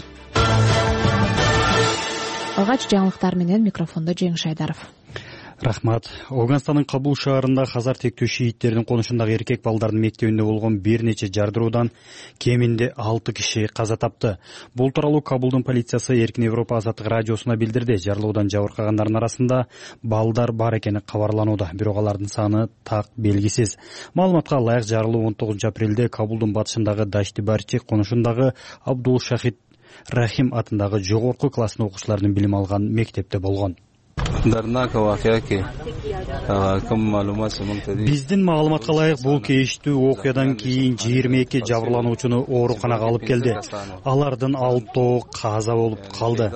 Алгач жаңылыктар менен микрофондо Жеңиш Айдаров. Рахмат. Ауганстандын Кабул шаарында Хазар тектүү шииттердин конушундагы эркек балдардын мектебинде болгон бир нече жардыруудан кеминде алты киши каза тапты. Бул тууралуу Кабулдун полициясы Эркин Европа Азаттык радиосуна билдирди. Жарылуудан жабыркагандардын арасында балдар бар экени кабарланууда, бирок алардын саны так белгисиз. Маалыматка ылайык, жарылуу он тогузунчу апрелде Кабулдун батышындагы Дашти-Барчи конушундагы Абдул Шахид Рахим атындагы жогорку класстын окуучуларынын билим алган мектепте болгон. Биздин маалыматка ылайык, бул кейиштүү окуядан кийин жыйырма эки жабырлануучуну ооруканага алып келди. Алардын алтоо каза болуп калды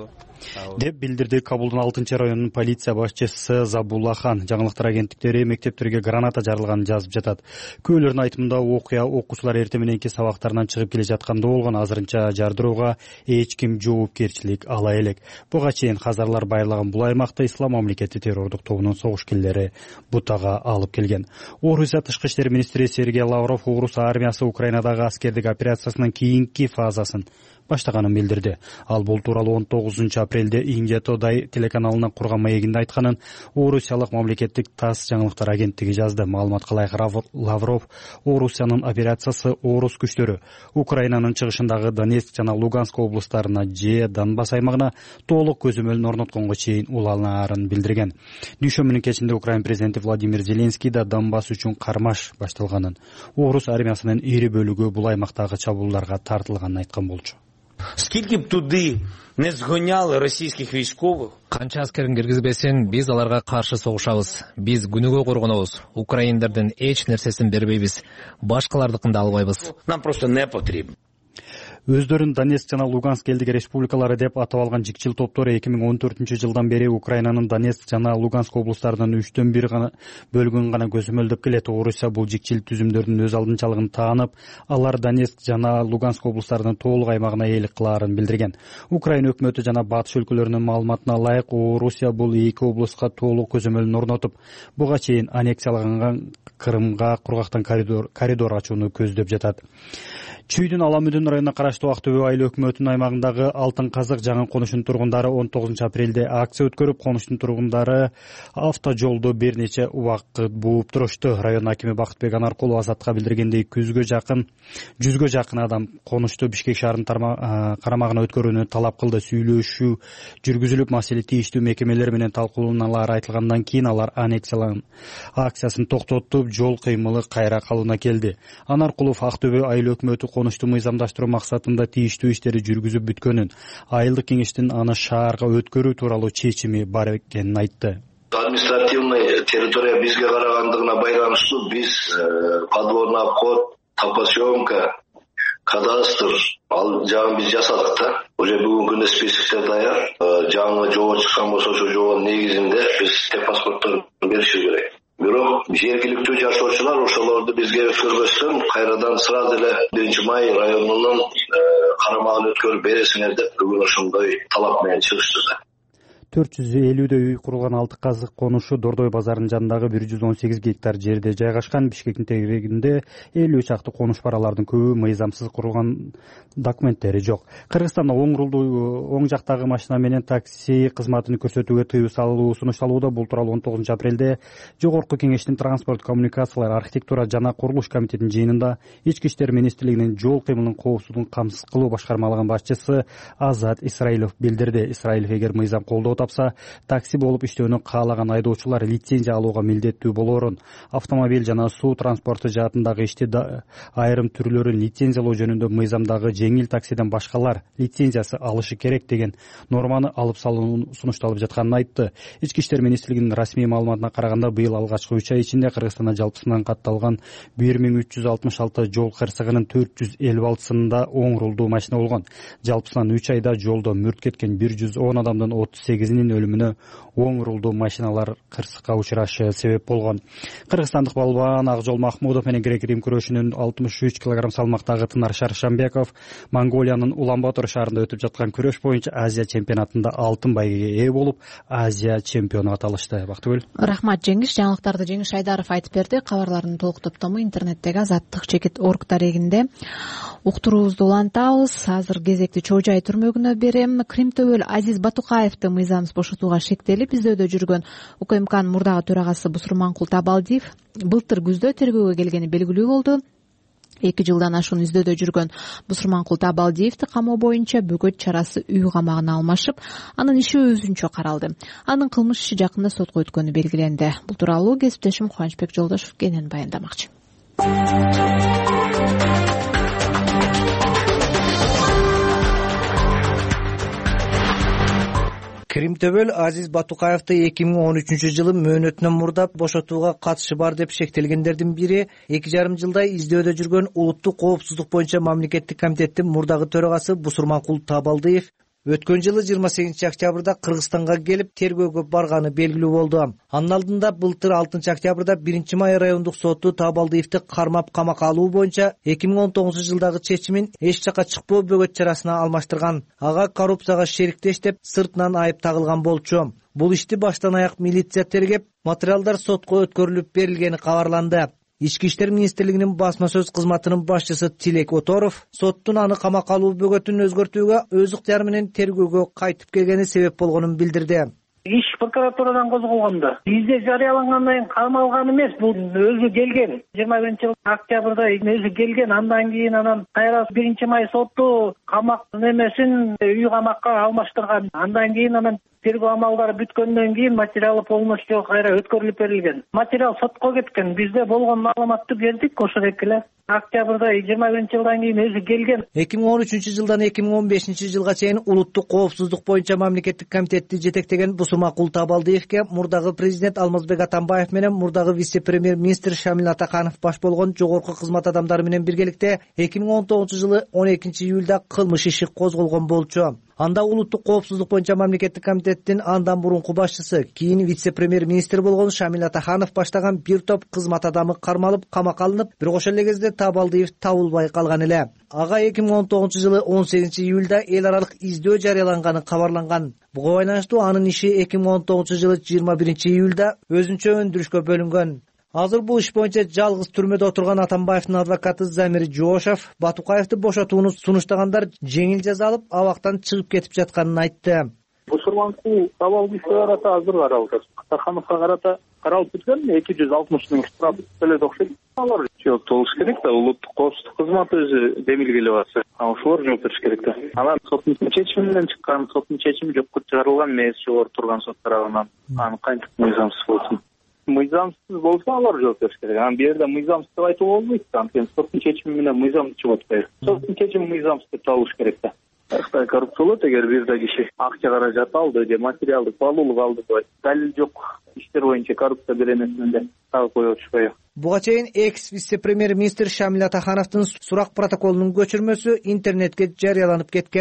деп билдирди Кабулдун алтынчы районунун полиция башчысы Забуллахан. Жаңылыктар агенттиктери мектептерге граната жарылганын жазып жатат. Күбөлөрдүн айтымында окуя окуучулар эртең мененки сабактарынан чыгып келе жатканда болгон. Азырынча жардырууга эч ким жоопкерчилик ала элек. Буга чейин хазарлар байырлаган бул аймакта Ислам мамлекети террордук тобунун согушкерлери бутага алып келген. Орусия тышкы иштер министри Сергей Лавров Орус армиясы Украинадагы аскердик операциясынын кийинки фазасын баштаганын билдирди. Ал бул тууралуу он тогузунчу апрелде Индия Тодай телеканалына курган маегинде айтканын Орусиялык мамлекеттик ТАСС жаңылыктар агенттиги жазды. Маалыматка ылайык, Лавров Орусиянын операциясы орус күчтөрү Украинанын чыгышындагы Донецк жана Луганск облустарына же Донбасс аймагына толук көзөмөлүн орнотконго чейин уланаарын билдирген. Дүйшөмбүнүн кечинде Украин президенти Владимир Зеленский да Донбасс үчүн кармаш башталганын, орус армиясынын ири бөлүгү бул аймактагы чабуулдарга тартылганын айткан болчу. Скільки б туди не згоняли російських військових? Канча аскерин киргизбесин, биз аларга каршы согушабыз. Биз күнүгө коргонобуз. Украиндардын эч нерсесин бербейбиз. Башкалардыкын албайбыз. Нам просто не потрібно. Өздөрүн Донецк жана Луганск элдик республикалары деп атап алган жикчил топтор эки миң он төртүнчү жылдан бери Украинанын Донецк жана Луганск облустарынын үчтөн бир гана бөлүгүн гана көзөмөлдөп келет. Орусия бул жикчил түзүмдөрдүн өз алдынчалыгын таанып, алар Донецк жана Луганск облустарынын толук аймагына ээлик кылаарын билдирген. Украина өкмөтү жана батыш өлкөлөрүнүн маалыматына ылайык, Орусия бул эки облустка толук көзөмөлүн орнотуп, буга чейин аннексияланган Крымга кургактан коридор коридор ачууну көздөп жатат. Чүйдүн Аламүдүн районуна караштуу Актөбө айыл өкмөтүнүн аймагындагы Алтын Казык жаңы конушунун тургундары он тогузунчу апрелде акция өткөрүп, конуштун тургундары автожолду бир нече убакыт бууп турушту. Район акими Бакытбек Анаркулов Азатка билдиргендей, күзгө жакын жүзгө жакын адам конушту Бишкек шаарынын карамагына өткөрүүнү талап кылды. Сүйлөшүү жүргүзүлүп, маселе тийиштүү мекемелер менен талкууланалары айтылгандан кийин алар аннексиялан акциясын токтотуп, жол кыймылы кайра калууна келди. Анаркулов Актөбө айыл өкмөтү конушту мыйзамдаштыруу максатында тийиштүү иштери жүргүзүп бүткөнүн, айылдык кеңештин аны шаарга өткөрүү тууралуу чечими бар экенин айтты. Административный территория бизге карагандыгына байланыштуу биз подворный обход, топосъемка, кадастр ал жагын биз жасадык да. Уже бүгүнкү күндө списоктер даяр. Жаңы жобо чыккан болсо, ошол жобонун негизинде биз техпаспортторду беришибиз керек. Бирок жергиликтүү жашоочулар ошолорду бизге өткөрбөстөн кайрадан сразу эле биринчи май районунун карамагына өткөрүп бересиңер деп бүгүн ошондой талап менен чыгышты. төрт жүз элүүдөй үй курулган алты казык конушу Дордой базарынын жанындагы бир жүз он сегиз гектар жерде жайгашкан. Бишкектин тегерегинде элүү чакты конуш бар, алардын көбү мыйзамсыз курулган, документтери жок. Кыргызстанда оң рулдуу оң жактагы машина менен такси кызматын көрсөтүүгө тыюу салуу сунушталууда. Бул тууралуу он тогузунчу апрелде Жогорку Кеңештин транспорт, коммуникациялар, архитектура жана курулуш комитетинин жыйынында Ички иштер министрлигинин жол кыймылынын коопсуздугун камсыз кылуу башкармалыгынын башчысы Азат Исраилов билдирди. Исраилов эгер мыйзам колдоо тапса, такси болуп иштөөнү каалаган айдоочулар лицензия алууга милдеттүү болоорун, автомобиль жана суу транспорту жаатындагы ишти айрым түрлөрүн лицензиялоо жөнүндө мыйзамдагы жеңил таксиден башкалар лицензиясы алышы керек деген норманы алып салуу сунушталып жатканын айтты. Ички иштер министрлигинин расмий маалыматына караганда, быйыл алгачкы үч ай ичинде Кыргызстанда жалпысынан катталган бир миң үч жүз алтымыш алты жол кырсыгынын төрт жүз элүү алтысында оң рулдуу машина болгон. Жалпысынан үч айда жолдо мүрт кеткен бир жүз он адамдын отуз сегизинин өлүмүнө оң рулдуу машиналар кырсыкка учурашы себеп болгон. Кыргызстандык балбан Акжол Махмудов менен грек-рим күрөшүнүн алтымыш үч килограмм салмактагы Тынар Шаршамбеков Монголиянын Улан-Батор шаарында өтүп жаткан күрөш боюнча Азия чемпионатында алтын байгеге ээ болуп, Азия чемпиону аталышты. Бактыгүл. Рахмат Жеңиш. Жаңылыктарды Жеңиш Айдаров айтып берди. Кабарлардын толук топтому интернеттеги азаттык чекит орг дарегинде. Уктуруубузду улантабыз. Азыр кезекти Чоо Жай түрмөгүнө берем. Кримтөбөл Азиз Батукаевди мыйзамсыз бошотууга шектелип издөөдө жүргөн УКМКнын мурдагы төрагасы Бусурманкул Табалдиев былтыр күздө тергөөгө келгени белгилүү болду. эки жылдан ашуун издөөдө жүргөн Бусурманкул Табалдиевди камоо боюнча бөгөт чарасы үй камагына алмашып, анын иши өзүнчө каралды. Анын кылмыш иши жакында сотко өткөнү белгиленди. Бул тууралуу кесиптешим Кубанычбек Жолдошов кенен баяндамакчы. Кримтөбөл Азиз Батукаевди эки миң он үчүнчү жылы мөөнөтүнөн мурдап бошотууга катышы бар деп шектелгендердин бири эки жарым жылдай издөөдө жүргөн Улуттук коопсуздук боюнча мамлекеттик комитеттин мурдагы төрагасы Бусурманкул Табалдиев өткөн жылы жыйырма сегизинчи октябрда Кыргызстанга келип тергөөгө барганы белгилүү болду. Анын алдында былтыр алтынчы октябрда биринчи май райондук соту Табалдиевди кармап камакка алуу боюнча эки миң он тогузунчу жылдагы чечимин эч жакка чыкпоо бөгөт чарасына алмаштырган. Ага коррупцияга шериктеш деп сыртынан айып тагылган болчу. Бул ишти баштан аяк милиция тергеп, материалдар сотко өткөрүлүп берилгени кабарланды. Ички иштер министрлигинин басма сөз кызматынын башчысы Тилек Оторов соттун аны камакка алуу бөгөтүн өзгөртүүгө өз ыктыяры менен тергөөгө кайтып келгени себеп болгонун билдирди. Иш прокуратурадан козголгондо бизде жарыялангандан кийин камалган эмес, бул өзү келген. жыйырма биринчи жыл октябрда өзү келген. Андан кийин анан кайра биринчи май соту камак немесин үй камакка алмаштырган. Андан кийин анан тергөө амалдары бүткөндөн кийин материалы полностью кайра өткөрүлүп берилген. Материал сотко кеткен. Бизде болгон маалыматты бердик ошол эле. Октябрда жыйырма биринчи жылдан кийин өзү келген. эки миң он үчүнчү жылдан эки миң он бешинчи жылга чейин Улуттук коопсуздук боюнча мамлекеттик комитетти жетектеген Бусурманкул Табалдиевке мурдагы президент Алмазбек Атамбаев менен мурдагы вице-премьер-министр Шамил Атаканов баш болгон жогорку кызмат адамдары менен биргеликте эки миң он тогузунчу жылы он экинчи июлда кылмыш иши козголгон болчу. Анда Улуттук коопсуздук боюнча мамлекеттик комитеттин андан мурунку башчысы, кийин вице-премьер-министр болгон Шамил Атаханов баштаган бир топ кызмат адамы кармалып, камакка алынып, бирок ошол эле кезде Табалдиев табылбай калган эле. Ага эки миң он тогузунчу жылы он сегизинчи июлда эл аралык издөө жарыяланганы кабарланган. Буга байланыштуу анын иши эки миң он тогузунчу жылы жыйырма биринчи июлда өзүнчө өндүрүшкө бөлүнгөн. Азыр бул иш боюнча жалгыз түрмөдө отурган Атамбаевдин адвокаты Замир Жошов Батукаевди бошотууну сунуштагандар жеңил жаза алып, абактан чыгып кетип жатканын айтты. Бусурманкул Табалдиевге карата азыр каралып жатат. Атахановго карата каралып бүткөн эки жүз алтымыш миң штраф төлөдү окшойт. Алар жооп болуш керек да, улуттук коопсуздук кызматы өзү демилгелеп атса, ошолор жооп бериш керек да. Анан соттун чечими менен чыккан, соттун чечими жокко чыгарылган эмес, жогору турган сот тарабынан. Аны кантип мыйзамсыз болсун? Мыйзамсыз болсо алар жооп бериш керек. Анан бул жерде мыйзамсыз деп айтууга болбойт да. Анткени соттун чечими менен мыйзамды чыгып атпайбы. Соттун чечими мыйзамсыз деп табылыш керек да. Кыргызда коррупция болот эгер бир да киши акча каражат алды же материалдык баалуулук алды деп далил жок иштер боюнча коррупция беренесинде тагып коюп атышпайбы. Буга чейин экс вице-премьер-министр Шамил Атахановдун сурак протоколунун көчүрмөсү интернетке жарыяланып кеткен.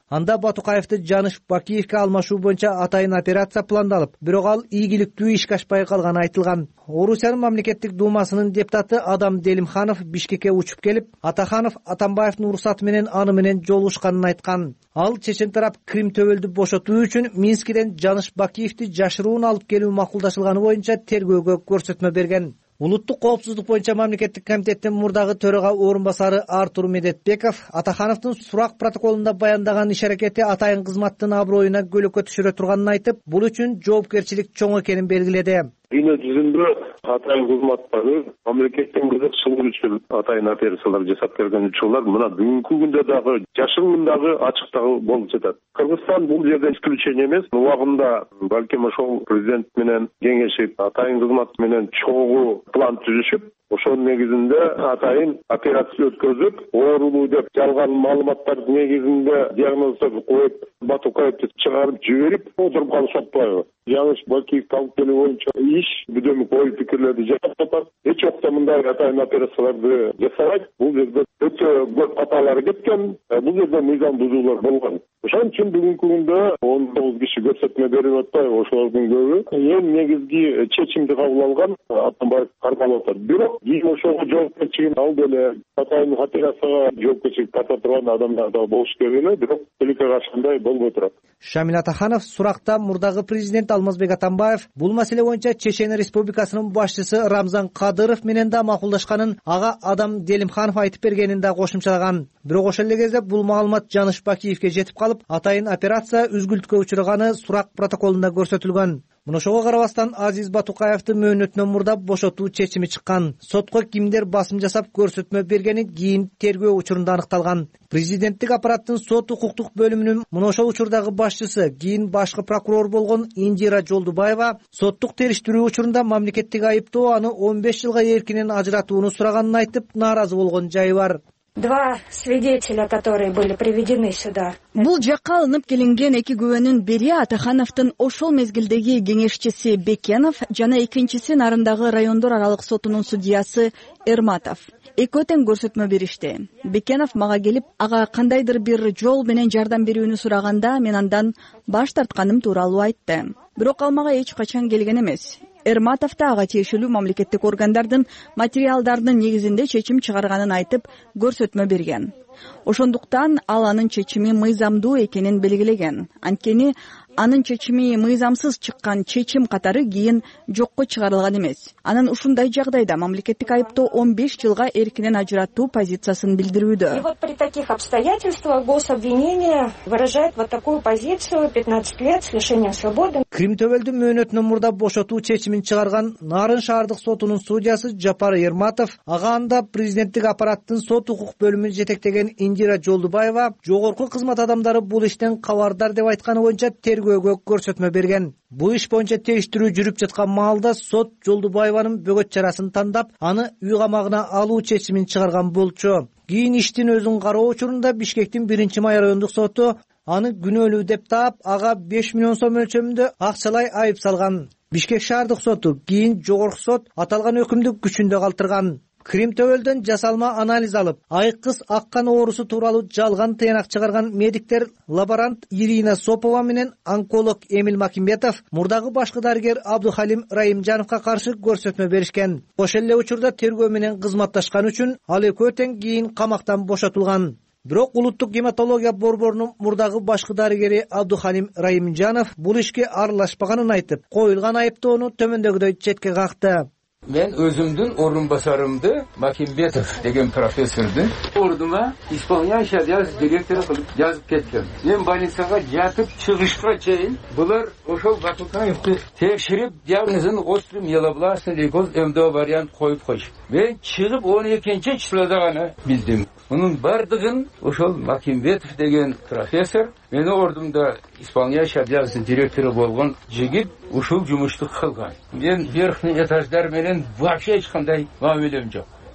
Анда Батукаевди Жаныш Бакиевке алмашуу боюнча атайын операция пландалып, бирок ал ийгиликтүү ишке ашпай калганы айтылган. Орусиянын мамлекеттик думасынын депутаты Адам Делимханов Бишкекке учуп келип, Атаханов Атамбаевдин уруксаты менен аны менен жолугушканын айткан. Ал чечен тарап Крим төбөлдү бошотуу үчүн Минскиден Жаныш Бакиевди жашыруун алып келүү макулдашылганы боюнча тергөөгө көрсөтмө берген. Улуттук коопсуздук боюнча мамлекеттик комитеттин мурдагы төрага орун басары Артур Медетбеков Атахановдун сурак протоколунда баяндаган иш-аракети атайын кызматтын аброюна көлөкө түшүрө турганын айтып, бул үчүн жоопкерчилик чоң экенин белгиледи. Дүйнө жүзүндө атайын кызматтары мамлекеттин кызыкчылыгы үчүн атайын операциялар жасап келген учурлар мына бүгүнкү күндө дагы жашыруун дагы ачыктагы болуп жатат. Кыргызстан бул жерде исключение эмес. Убагында балким ошол президент менен кеңешип, атайын кызмат менен чогуу план түзүшүп, ошонун негизинде атайын операция өткөзүп, оорулуу деп жалган маалыматтардын негизинде диагноздоп коюп, Батукаевди чыгарып жиберип, отуруп калышып атпайбы? Жаныш Бакиевди алып келүү боюнча иш бүдөмүк ой пикирлерди жасап атат. Эч убакта мындай атайын операцияларды жасабайт. Бул жерде өтө көп каталар кеткен, бул жерде мыйзам бузуулар болгон. Ошон үчүн бүгүнкү күндө он тогуз киши көрсөтмө берип атпайбы? Ошолордун көбү эң негизги чечимди кабыл алган Атамбаев кармалып атат. Бирок кийин ошого жоопкерчилигин ал деле атайын операцияга жоопкерчилик тарта турган адамдар да болуш керек эле, бирок тилекке каршындай болбой турат. Шамил Атаханов суракта мурдагы президент Алмазбек Атамбаев бул маселе боюнча Чечен Республикасынын башчысы Рамзан Кадыров менен да макулдашканын ага Адам Делимханов айтып бергенин да кошумчалаган. Бирок ошол эле кезде бул маалымат Жаныш Бакиевке жетип калып, атайын операция үзгүлтүккө учураганы сурак протоколунда көрсөтүлгөн. Мына ошого карабастан Азиз Батукаевди мөөнөтүнөн мурда бошотуу чечими чыккан. Сотко кимдер басым жасап көрсөтмө бергени кийин тергөө учурунда аныкталган. Президенттик аппараттын сот укуктук бөлүмүнүн мына ошол учурдагы башчысы, кийин башкы прокурор болгон Индира Жолдубаева соттук териштирүү учурунда мамлекеттик айыптоо аны он беш жылга эркинен ажыратууну сураганын айтып, нааразы болгон жайы бар. Два свидетеля, которые были приведены сюда. Бул жакка алынып келинген эки күбөнүн бири Атахановдун ошол мезгилдеги кеңешчиси Бекенов жана экинчиси Нарындагы райондор аралык сотунун судьясы Эрматов. Экөө тең көрсөтмө беришти. Бекенов мага келип, ага кандайдыр бир жол менен жардам берүүнү сураганда, мен андан баш тартканым тууралуу айтты. Бирок ал мага эч качан келген эмес. Эрматов да ага тиешелүү мамлекеттик органдардын материалдарынын негизинде чечим чыгарганын айтып, көрсөтмө берген. Ошондуктан ал анын чечими мыйзамдуу экенин белгилеген. Анткени анын чечими мыйзамсыз чыккан чечим катары кийин жокко чыгарылган эмес. Анын ушундай жагдайда мамлекеттик айыптоо он беш жылга эркинен ажыратуу позициясын билдирүүдө. И вот при таких обстоятельствах гособвинение выражает вот такую позицию: пятнадцать лет с лишением свободы. Крим төбөлдү мөөнөтүнөн мурда бошотуу чечимин чыгарган Нарын шаардык сотунун судьясы Жапар Эрматов ага анда президенттик аппараттын сот укук бөлүмүн жетектеген Индира Жолдубаева жогорку кызмат адамдары бул иштен кабардар деп айтканы боюнча тергөөгө көрсөтмө берген. Бул иш боюнча териштирүү жүрүп жаткан маалда сот Жолдубаеванын бөгөт чарасын тандап, аны үй камагына алуу чечимин чыгарган болчу. Кийин иштин өзүн кароо учурунда Бишкектин биринчи май райондук соту аны күнөөлүү деп таап, ага беш миллион сом мөлчөрүндө акчалай айып салган. Бишкек шаардык соту кийин жогорку сот аталган өкүмдү күчүндө калтырган. Крим төбөлдөн жасалма анализ алып, айкыз аккан оорусу тууралуу жалган тыянак чыгарган медиктер лаборант Ирина Сопова менен онколог Эмил Макимбетов мурдагы башкы дарыгер Абдухалим Раимжановго каршы көрсөтмө беришкен. Ошол эле учурда тергөө менен кызматташкан үчүн ал экөө тең кийин камактан бошотулган. Бирок улуттук гематология борборунун мурдагы башкы дарыгери Абдухалим Раимжанов бул ишке аралашпаганын айтып, коюлган айыптоону төмөндөгүдөй четке какты. Мен өзümdün орун басарымды Макимбетов деген профессорду ордума исполняющий обязанности директора кылып жазып кеткен. Мен больницага жатып чыгышка чейин булар ошол Батукаевди текширип, диагнозун острый миелобластный лейкоз эмдөө вариант коюп койуш. Мен чыгып он экинчи числода гана билдим. Мунун бардыгын ошол Макимбетов деген профессор мени ордумда исполняющий обязанности директора болгон жигит ушул жумушту кылган. Мен верхний этаждар менен вообще эч кандай мамилем жок.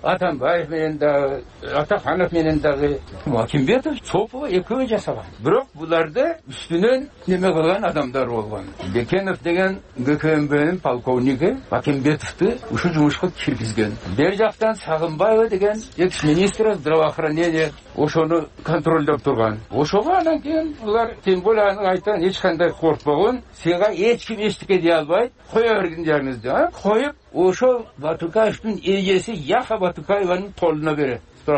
Атамбаев менен дагы, Атаханов менен дагы, Макимбетов сопо экөө жасаган. Бирок буларды үстүнөн неме кылган адамдар болгон. Бекенов деген ГКМБнин полковниги Макимбетовду ушу жумушка киргизген. Бер жактан Сагынбаева деген экс-министр здравоохранения ошону контролдоп турган. Ошого анан кийин булар тем более аны айткан эч кандай коркпогон, сага эч ким эчтеке дей албайт, кое бергин жарыңызды, коюп ошол Батукаевдин эжеси Яха Батукаеванын толуна берет.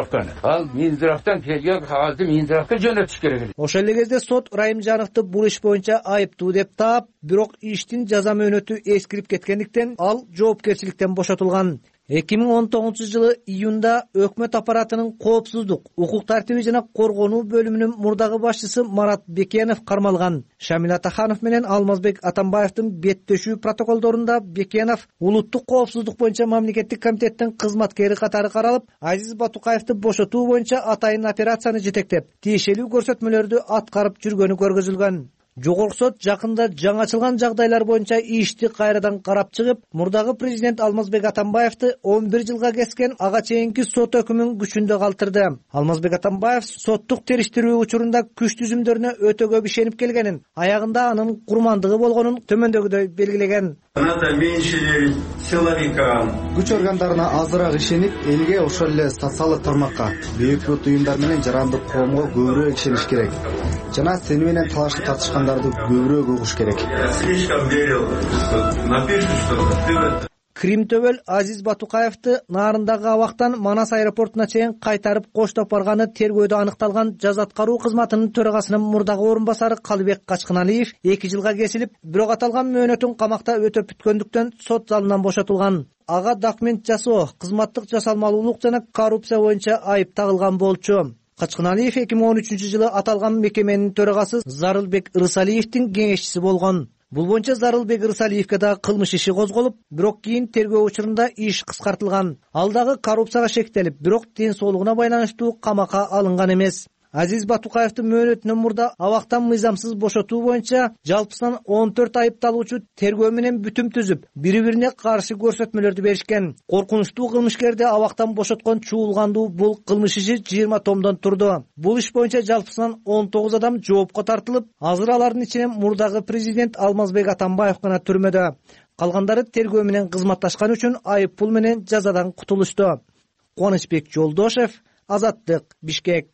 Ал Минздравдан келген кагазды Минздравга жөнөтүш керек. Ошол эле кезде сот Райымжановду бул иш боюнча айыптуу деп таап, бирок иштин жаза мөөнөтү эскирип кеткендиктен ал жоопкерчиликтен бошотулган. эки миң он тогузунчу жылы июнда өкмөт аппаратынын коопсуздук, укук тартиби жана коргонуу бөлүмүнүн мурдагы башчысы Марат Бекенов кармалган. Шамил Атаханов менен Алмазбек Атамбаевдин беттешүү протоколдорунда Бекенов улуттук коопсуздук боюнча мамлекеттик комитеттин кызматкери катары каралып, Азиз Батукаевди бошотуу боюнча атайын операцияны жетектеп, тиешелүү көрсөтмөлөрдү аткарып жүргөнү көргөзүлгөн. Жогорку сот жакында жаңачылган жагдайлар боюнча ишти кайрадан карап чыгып, мурдагы президент Алмазбек Атамбаевди он бир жылга кескен ага чейинки сот өкүмүн күчүндө калтырды. Алмазбек Атамбаев соттук териштирүү учурунда күч түзүмдөрүнө өтө көп ишенип келгенин, аягында анын курмандыгы болгонун төмөндөгүдөй белгилеген. Надо меньше верить силовикам. Күч органдарына азыраак ишенип, элге ошол эле социалдык тармакка, бүйүк бут уюмдар менен жарандык коомго көбүрөөк ишениш керек. Жана сени менен талашып тартышкандарды көбүрөөк угуш керек. Я слишком верил, что напишут, что ты Крим төбөл Азиз Батукаевди нарындагы абактан Манас аэропортуна чейин кайтарып коштоп барганы тергөөдө аныкталган Жаз аткаруу кызматынын төрагасынын мурдагы орун басары Калыбек Качкыналиев эки жылга кесилип, бирок аталган мөөнөтүн камакта өтөп бүткөндүктөн сот залынан бошотулган. Ага документ жасоо, кызматтык жасалмалуулук жана коррупция боюнча айып тагылган болчу. Качкыналиев эки миң он үчүнчү жылы аталган мекеменин төрагасы Зарылбек Ырысалиевдин кеңешчиси болгон. Бул боюнча Зарылбек Ырысалиевке да кылмыш иши козголуп, бирок кийин тергөө учурунда иш кыскартылган. Ал дагы коррупцияга шектелип, бирок ден соолугуна байланыштуу камакка алынган эмес. Азиз Батукаевдин мөөнөтүнөн мурда абактан мыйзамсыз бошотуу боюнча жалпысынан он төрт айыпталуучу тергөө менен бүтүм түзүп, бири-бирине каршы көрсөтмөлөрдү беришкен. Коркунучтуу кылмышкерди абактан бошоткон чуулгандуу бул кылмыш иши жыйырма томдон турду. Бул иш боюнча жалпысынан он тогуз адам жоопко тартылып, азыр алардын ичинен мурдагы президент Алмазбек Атамбаев гана түрмөдө. Калгандары тергөө менен кызматташкан үчүн айып пул менен жазадан кутулушту. Кубанычбек Жолдошев, Азаттык, Бишкек.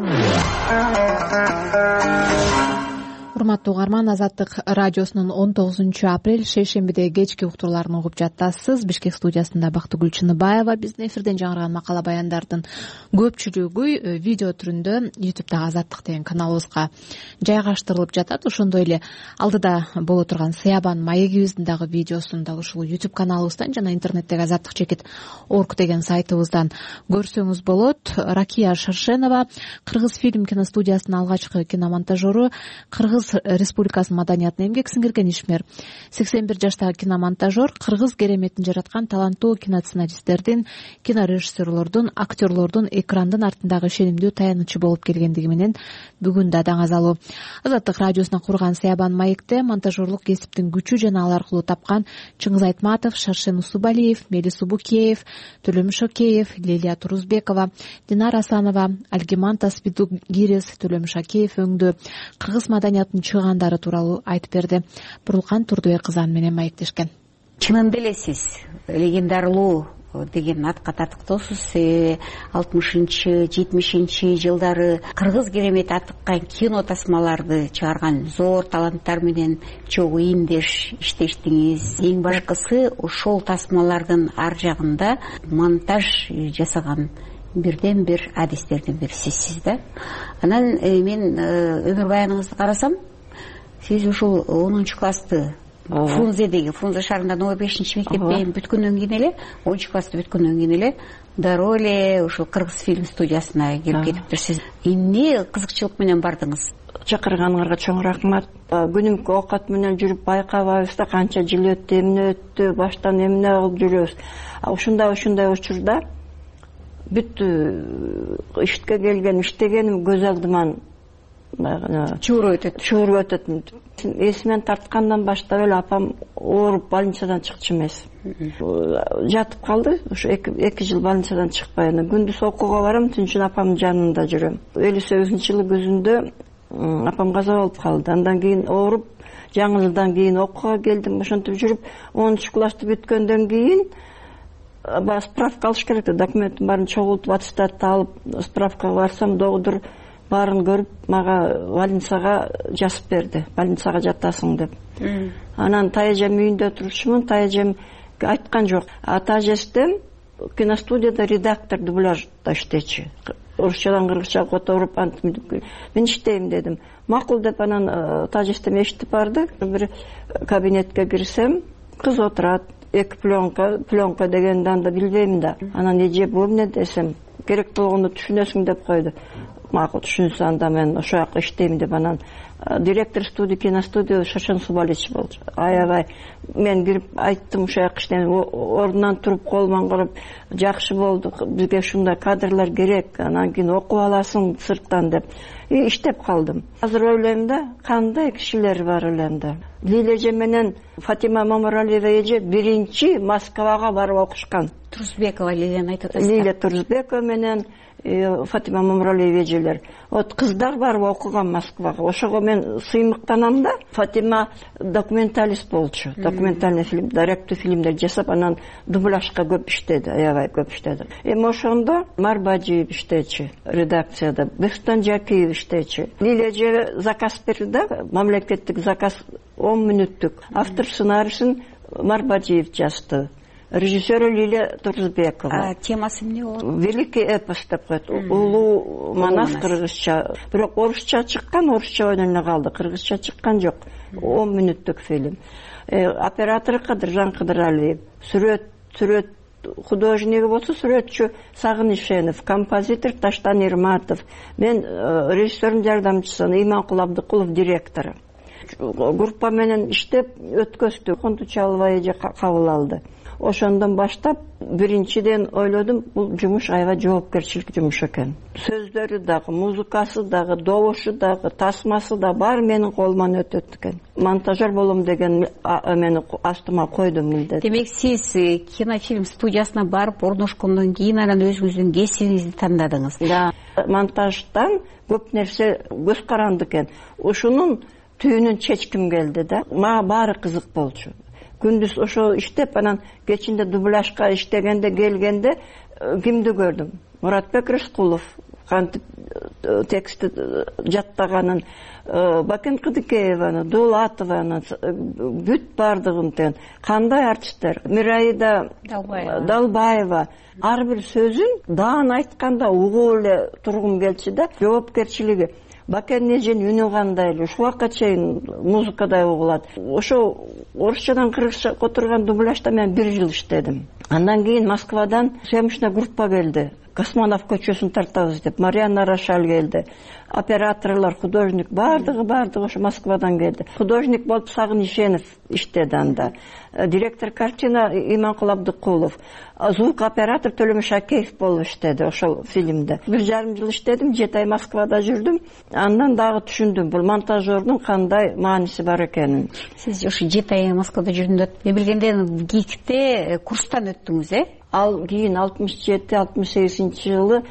Урматтуу угарман, Азаттык радиосунун он тогузунчу апрель шейшембиде кечки уктурларын угуп жатасыз. Бишкек студиясында Бактыгүл Чыныбаева. Биздин эфирден жаңырган макала баяндардын көпчүлүгү видео түрүндө ютубтагы Азаттык деген каналыбызга жайгаштырылып жатат. Ошондой эле алдыда боло турган Сыябан маегибиздин дагы видеосун дагы ушул ютуб каналыбыздан жана интернеттеги азаттык чекит орг деген сайтыбыздан көрсөңүз болот. Ракия Шаршенова, Кыргыз фильм киностудиясынын алгачкы киномонтажеру, Кыргыз Республикасынын маданиятына эмгек сиңирген ишмер. сексен бир жаштагы киномонтажер кыргыз кереметин жараткан таланттуу киносценаристтердин, кинорежиссерлордун, актерлордун экрандын артындагы ишенимдүү таянычы болуп келгендиги менен бүгүн да даңазалуу. Азаттык радиосуна курган Сыябан маекте монтажерлук кесиптин күчү жана ал аркылуу тапкан Чыңгыз Айтматов, Шаршен Усубалиев, Мелис Убукеев, Төлөм Шокеев, Лилия Турузбекова, Динара Асанова, Альгиман Таспидугирес, Төлөм Шакеев өңдү кыргыз маданиятынын чыгандары тууралуу айтып берди. Бурулкан Турдубек кызан менен маектешкен. Чынында эле сиз легендарлуу деген атка татыктоосуз. алтымышынчы жетимишинчи жылдары кыргыз керемети атыккан кино тасмаларды чыгарган зор таланттар менен чогуу ийимдеш иштештиңиз. Эң башкысы ошол тасмалардын ар жагында монтаж жасаган бирден бир адистердин бирисисиз да. Анан мен өмүр баяныңызды карасам, сиз ушул онунчу классты Фрунзедеги, Фрунзе шаарында номер бешинчи мектептен бүткөндөн кийин эле, онунчу классты бүткөндөн кийин эле дароо эле ушул Кыргыз фильм студиясына келип кетиптирсиз. Эмне кызыкчылык менен бардыңыз? Чакырганыңарга чоң рахмат. Күнүмкү оокат менен жүрүп байкабайбыз да, канча жыл өттү, эмне өттү, баштан эмне кылып жүрөбүз. Ушундай ушундай учурда бүт иштке келген, иштегеним көз алдыман чыгырып өтөт чыгырып өтөт эсимен тарткандан баштап эле апам ооруп больницадан чыкчу эмес жатып калды ушу эки жыл больницадан чыкпай анан күндүз окууга барам түнчүн апамдын жанында жүрөм элүү сегизинчи жылы күзүндө апам каза болуп калды андан кийин ооруп жаңы жылдан кийин окууга келдим ошентип жүрүп онунчу классты бүткөндөн кийин баягы справка алыш керек да документтин баарын чогултуп аттестатты алып справкага барсам доктур баарын көрүп мага больницага жазып берди больницага жатасың деп анан тайэжем үйүндө турчумун тайэжем айткан жок ата эжесиден киностудияда редактор дубляжда иштечү орусчадан кыргызчага которуп антип мен иштейм дедим макул деп анан тажестем эшитип барды бир кабинетке кирсем кыз отурат эки пленка пленка дегенди анда билбейм да анан эже бул эмне десем керек болгондо түшүнөсүң деп койду макул түшүнсө анда мен ошол жака иштейм деп анан директор студия киностудия Шашен Субалич болчу аябай мен кирип айттым ошол жака иштейм ордунан туруп колуман карап жакшы болду бизге ушундай кадрлар керек анан кийин окуп аласың сырттан деп и иштеп калдым азыр ойлойм да кандай кишилер бар эле да Лилия эже менен Фатима Мамаралиева эже биринчи Москвага барып окушкан Турсбекова Лилияны айтып атасыз Лилия Турсбекова менен Фатима Мамаралиева эжелер вот кыздар барып окуган Москвага ошого мен сыймыктанам да Фатима документалист болчу документальный фильм даректүү фильмдер жасап анан дубляжга көп иштеди аябай көп иштеди эми ошондо Марбажиев иштечү редакцияда Бекстан Жакиев иштечү Лилия эже заказ берди да мамлекеттик заказ он мүнөттүк автор сценарийсин Марбажиев жазды режиссеру Лилия Турсбекова темасы эмне болот великий эпос деп коет улуу манас кыргызча бирок орусча чыккан орусча ойноно калды кыргызча чыккан жок он мүнөттүк фильм оператору Кадыржан Кыдыралиев сүрөт сүрөт художниги болсо сүрөтчү Сагын Ишенов композитор Таштан Ирматов мен режиссердун жардамчысы Иманкул Абдыкулов директору группа менен иштеп өткөздүк Контучалова эже кабыл алды ошондон баштап биринчиден ойлодум бул жумуш аябай жоопкерчилик жумуш экен сөздөрү дагы музыкасы дагы добушу дагы тасмасы да баары менин колуман өтөт экен монтажер болом деген мени астыма койдум милдет демек сиз кинофильм студиясына барып орношкондон кийин анан өзүңүздүн кесибиңизди тандадыңыз да монтаждан көп нерсе көз каранды экен ушунун түйүнүн чечким келди да мага баары кызык болчу күндүз ошо иштеп анан кечинде дубляжга иштегенде келгенде кимди көрдүм Муратбек Рыскулов кантип текстти жаттаганын Бакен Кыдыкееваны Дулатованы бүт бардыгын тең кандай артисттер Мираида Далбаева ар бир сөзүн даан айтканда угуп эле тургум келчү да жоопкерчилиги Бакен эженин үнү кандай эле ушул убакка чейин музыкадай угулат ошо орусчадан кыргызча которгон дубляжда мен бир жыл иштедим андан кийин Москвадан съемочный группа келди Космонов көчөсүн тартабыз деп Марианна Рошаль келди операторлор художник бардыгы бардыгы ошо Москвадан келди художник болуп Сагын Ишенов иштеди анда директор картина Иманкул Абдыкулов звук оператор Төлөмүш Акеев болуп иштеди ошол фильмде бир жарым жыл иштедим жети ай Москвада жүрдүм андан дагы түшүндүм бул монтажердун кандай мааниси бар экенин сиз ошо жети ай Москвада жүрдүм деп мен билгенде ГИКте курстан өттүңүз э ал кийин алтымыш жети алтымыш сегизинчи жылы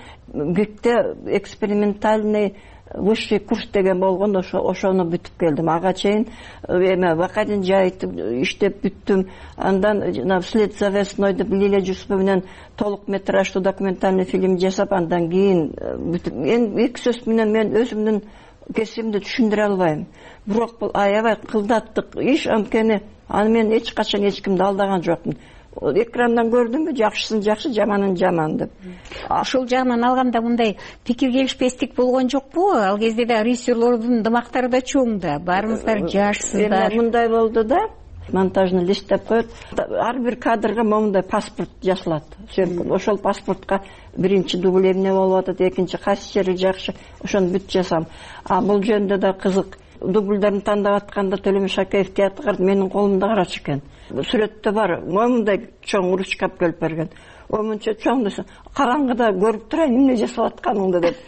ГИКте экспериментальный высший курс деген болгон ошо ошону бүтүп келдим ага чейин эме Бакадин жайытып иштеп бүттүм андан вслед за весной деп Лилия Жусупова менен толук метраждуу документальный фильм жасап андан кийин бүтүп эми эки сөз менен мен өзүмдүн кесибимди түшүндүрө албайм бирок бул аябай кылдаттык иш анткени аны мен эч качан эч кимди алдаган жокмун экрандан көрдүмбү жакшысын жакшы жаманын жаман деп ошол жагынан алганда мындай пикир келишпестик болгон жокпу ал кезде да режиссерлордун дымактары да чоң да баарыңыздар жашсыздар мындай болду да монтажный лист деп коет ар бир кадрга моундай паспорт жасалат ошол паспортко биринчи дубль эмне болуп атат экинчи кайсы жери жакшы ошону бүт жасам а бул жөнүндө да кызык дубльдарын тандап атканда Төлемиш Акеев театрга менин колумда карачу экен. Сүрөттө бар, момундай чоң ручка алып келип берген. Өмүнчө чоң десе, караңгыда көрүп турайын, эмне жасап атканыңды деп.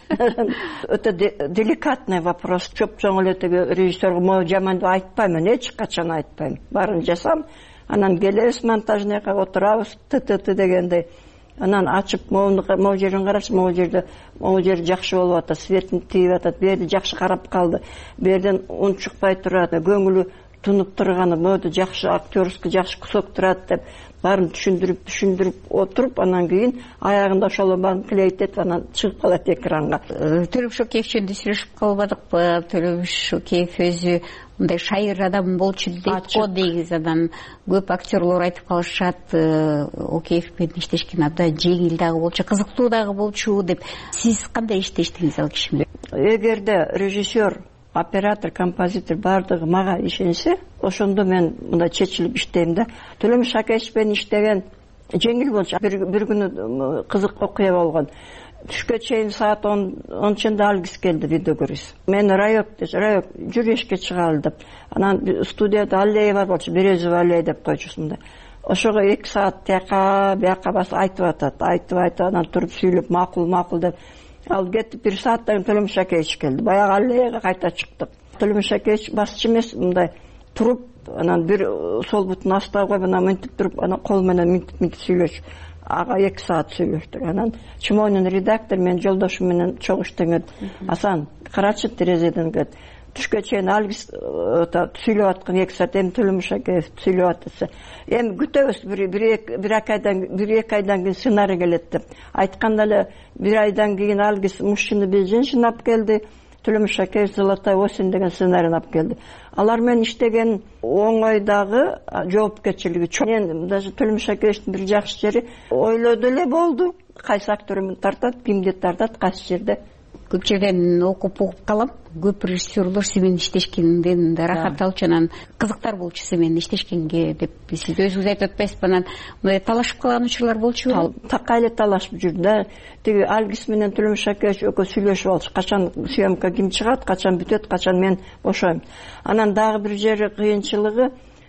Өтө деликатный вопрос. Чоп чоң эле теги режиссерге могу жаман деп айтпайм, мен эч качан айтпайм. Барын жасам, анан келебиз монтажныйга отурабыз, т.т. дегендей. Анан ачып, могу жерин карачы, могу жерде, могу жер жакшы болуп атат, светин тийип атат, берди жакшы карап калды. Берден ун чыкпай турат, көңүлү тунуп турганы, могу жакшы актерский жакшы кусок турат деп барын түшүндүрүп, түшүндүрүп отуруп, анан кийин аягында ошол барын клейтет, анан чыгып калат экранга. Төлөбүш Океев жөнүндө сүйлөшүп калбадыкпы? Төлөбүш Океев өзү мындай шайыр адам болчу дейт го, негизи анан көп актерлор айтып калышат, Океев менен иштешкен абдан жеңил дагы болчу, кызыктуу дагы болчу деп. Сиз кандай иштештиңиз ал киши менен? Эгерде режиссер, оператор, композитор бардыгы мага ишенсе, ошондо мен мындай чечилип иштейм да. Төлөмүш Акеев менен иштеген жеңил болчу. Бир күнү кызык окуя болгон. Түшкө чейин саат ончунда алгыс келди, видео көрүс. Мен райок, райок жүрүшкө чыгалы деп. Анан студияда аллея бар болчу, Березова аллея деп койчусунда. Ошого эки саат тияка, бияка басып айтып атат, айтып айтып, анан туруп сүйлөп, макул, макул деп. Ал кетип бир сааттан Төлөмүш Акеев келди. Баягы аллеяга кайта чыктык. Төлөмүш Акеев басчы эмес, мындай туруп, анан бир сол бутун астына коюп, анан мынтип туруп, анан кол менен мынтип сүйлөшүп. Ага эки саат сүйлөштүк. Анан Чымоонун редактор мен жолдошум менен чогуу иштеген. Асан, карачы терезеден кет. Түшкө чейин алгыс сүйлөп аткан эки саат, эми Төлөмүш Акеев сүйлөп атса, эми күтөбүз бир бир айдан бир эки айдан кийин сценарий келет деп. Айтканда эле бир айдан кийин алгыс мужчина без женщина алып келди. Төлөмүш Акеев Золотая осень деген сценарийни алып келди. Алар менен иштеген оңойдагы жоопкерчилиги чоң. Мен даже Төлөмүш Акеевдин бир жакшы жери ойлоду эле болду. Кайсы актермен тартат, кимди тартат, кайсы жерде. Көп жерден окуп угуп калам. Көп режиссерлор сиз менен иштешкенден рахат алчу, анан кызыктар болчу сиз менен иштешкенге деп. Сиз өзүңүз айтып атпайсызбы, анан мындай талашып калган учурлар болчубу? Такай эле талашып жүрдү да. Тиги алгыс менен Төлөмүш Акеев экөө сүйлөшүп алчу. Качан съемка ким чыгат, качан бүтөт, качан мен бошойм. Анан дагы бир жери кыйынчылыгы,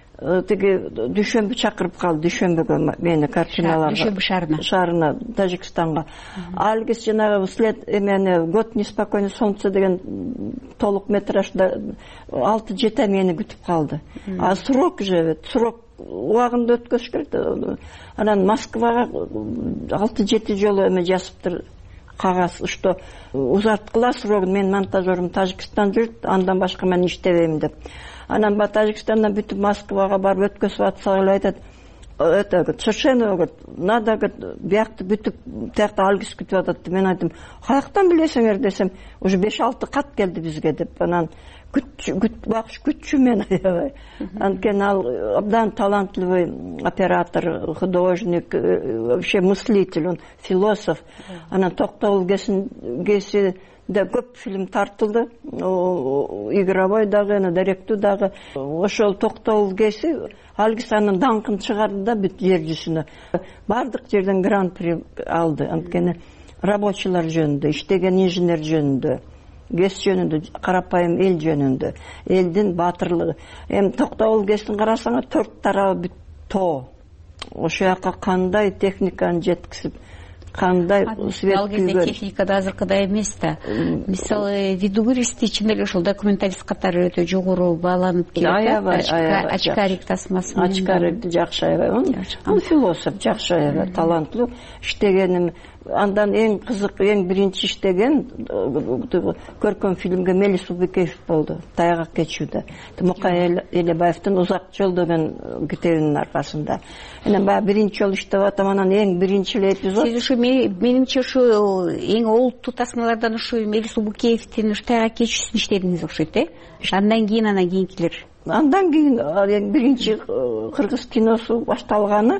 тиги дүйшөмбү чакырып калды, дүйшөмбүгө мени картиналарга. Дүйшөмбү шаарына. Шаарына, Тажикстанга. Алгыс жанагы след эмени Год неспокойный солнце деген толук метражда алты жети ай мени күтүп калды. А срок же, срок убагында өткөзүш керек. Анан Москвага алты жети жолу эме жазыптыр кагаз, что узарткыла срогун, мен монтажерим Тажикстан жүрүп, андан башка мен иштебейм деп. Анан ба Тажикстандан бүтүп Москвага барып өткөзүп атса эле айтат, это совершенно надо биякты бүтүп тиякта алгыс күтүп атат. Мен айттым, каяктан билесиңер десем, уже беш алты кат келди бизге деп. Анан күт багыш күтчү мен аябай. Анткени ал абдан талантливый оператор, художник, вообще мыслитель, он философ. Анан Токтогул кеси да көп фильм тартылды. Игровой дагы, даректүү дагы. Ошол Токтогул кеси алгыс анын даңкын чыгарды да бүт жер жүзүнө. Бардык жерден гран-при алды. Анткени рабочийлар жөнүндө, иштеген инженер жөнүндө, кес жөнүндө, карапайым эл жөнүндө, элдин баатырлыгы. Эми Токтогул кесин карасаңар төрт тарабы бүт тоо. Ошол жака кандай техниканы жеткизип, кандай свет күйгөн. Ал кезде техника да азыркыдай эмес да. Мисалы, видугурист ичинде эле ушул документалист катары өтө жогору бааланып келет. Очкарик тасмасы менен. Очкарик жакшы аябай. Ал философ, жакшы аябай, таланттуу. Иштегеним, андан эң кызык, эң биринчи иштеген көркөм фильмге Мелис Субыкеев болду. Таягак кечүүдө. Мукай Элебаевдин Узак жол деген китебинин аркасында. Анан баягы биринчи жолу иштеп атам, анан эң биринчи эпизод. Сиз ушу менимче ушу эң олуттуу тасмалардан ушу Мелис Субыкеевдин ушу Таягак кечүүсүн иштедиңиз окшойт, э? Андан кийин анан кийинкилер. Андан кийин эң биринчи кыргыз киносу башталганы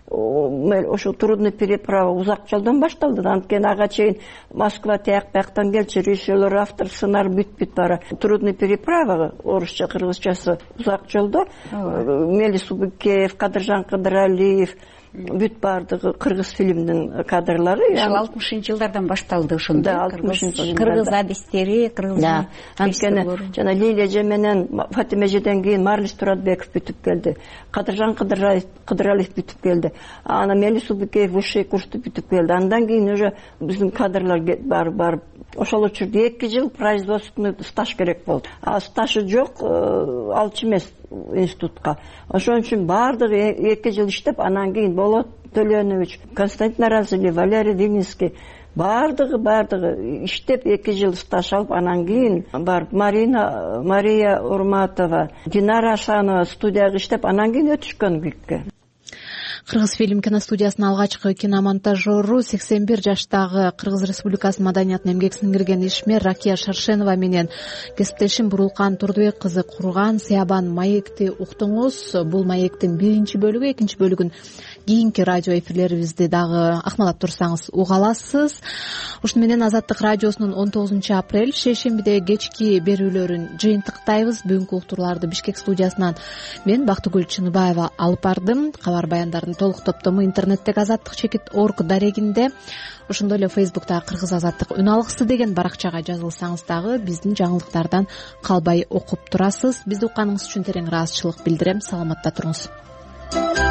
ошо трудный переправа Узак жолдон башталды. Анткени ага чейин Москва тияк бияктан келчү, режиссерлор, автор, сценарий бүт-бүт бара. Трудный переправа орусча, кыргызчасы Узак жолдо Мелис Субыкеев, Кадыржан Кыдыралиев, бүт баардыгы кыргыз фильмдин кадрлары. Ушул алтымышынчы жылдардан башталды ошондо. Да, алтымышынчы жылдарда. Кыргыз адистери, кыргыз. Анткени жана Лилия эже менен Фатима эжеден кийин Марлис Туратбеков бүтүп келди. Кадыржан Кыдыралиев бүтүп келди. Анан Мели Субикеев высший курсту бүтүп келди. Андан кийин уже биздин кадрлар барып барып ошол учурда эки жыл производственный стаж керек болду. А стажы жок, алчу эмес институтка. Ошон үчүн баардыгы эки жыл иштеп, анан кийин Болот Төлөнович, Константин Аразилев, Валерий Винницкий баардыгы баардыгы иштеп эки жыл стаж алып, анан кийин барып Марина Мария Урматова, Динара Асанова студияга иштеп, анан кийин өтүшкөн ГИКке. Кыргыз фильм киностудиясынын алгачкы киномонтажеру сексен бир жаштагы Кыргыз Республикасынын маданиятына эмгек сиңирген ишмер Ракия Шаршенова менен кесиптешим Бурулкан Турдубек кызы курган Сыябан маекти уктуңуз. Бул маектин биринчи бөлүгү, экинчи бөлүгүн кийинки радио эфирлерибизди дагы акмалап турсаңыз уга аласыз. Ушуну менен Азаттык радиосунун он тогузунчу апрель шейшембиде кечки берүүлөрүн жыйынтыктайбыз. Бүгүнкү уктурууларды Бишкек студиясынан мен Бактыгүл Чыныбаева алып бардым. Кабар баяндардын толук топтому интернеттеги азаттык чекит орг дарегинде, ошондой эле Фейсбуктагы Кыргыз азаттык үн алгысы деген баракчага жазылсаңыз дагы биздин жаңылыктардан калбай окуп турасыз. Бизди укканыңыз үчүн терең ыраазычылык билдирем. Саламатта туруңуз.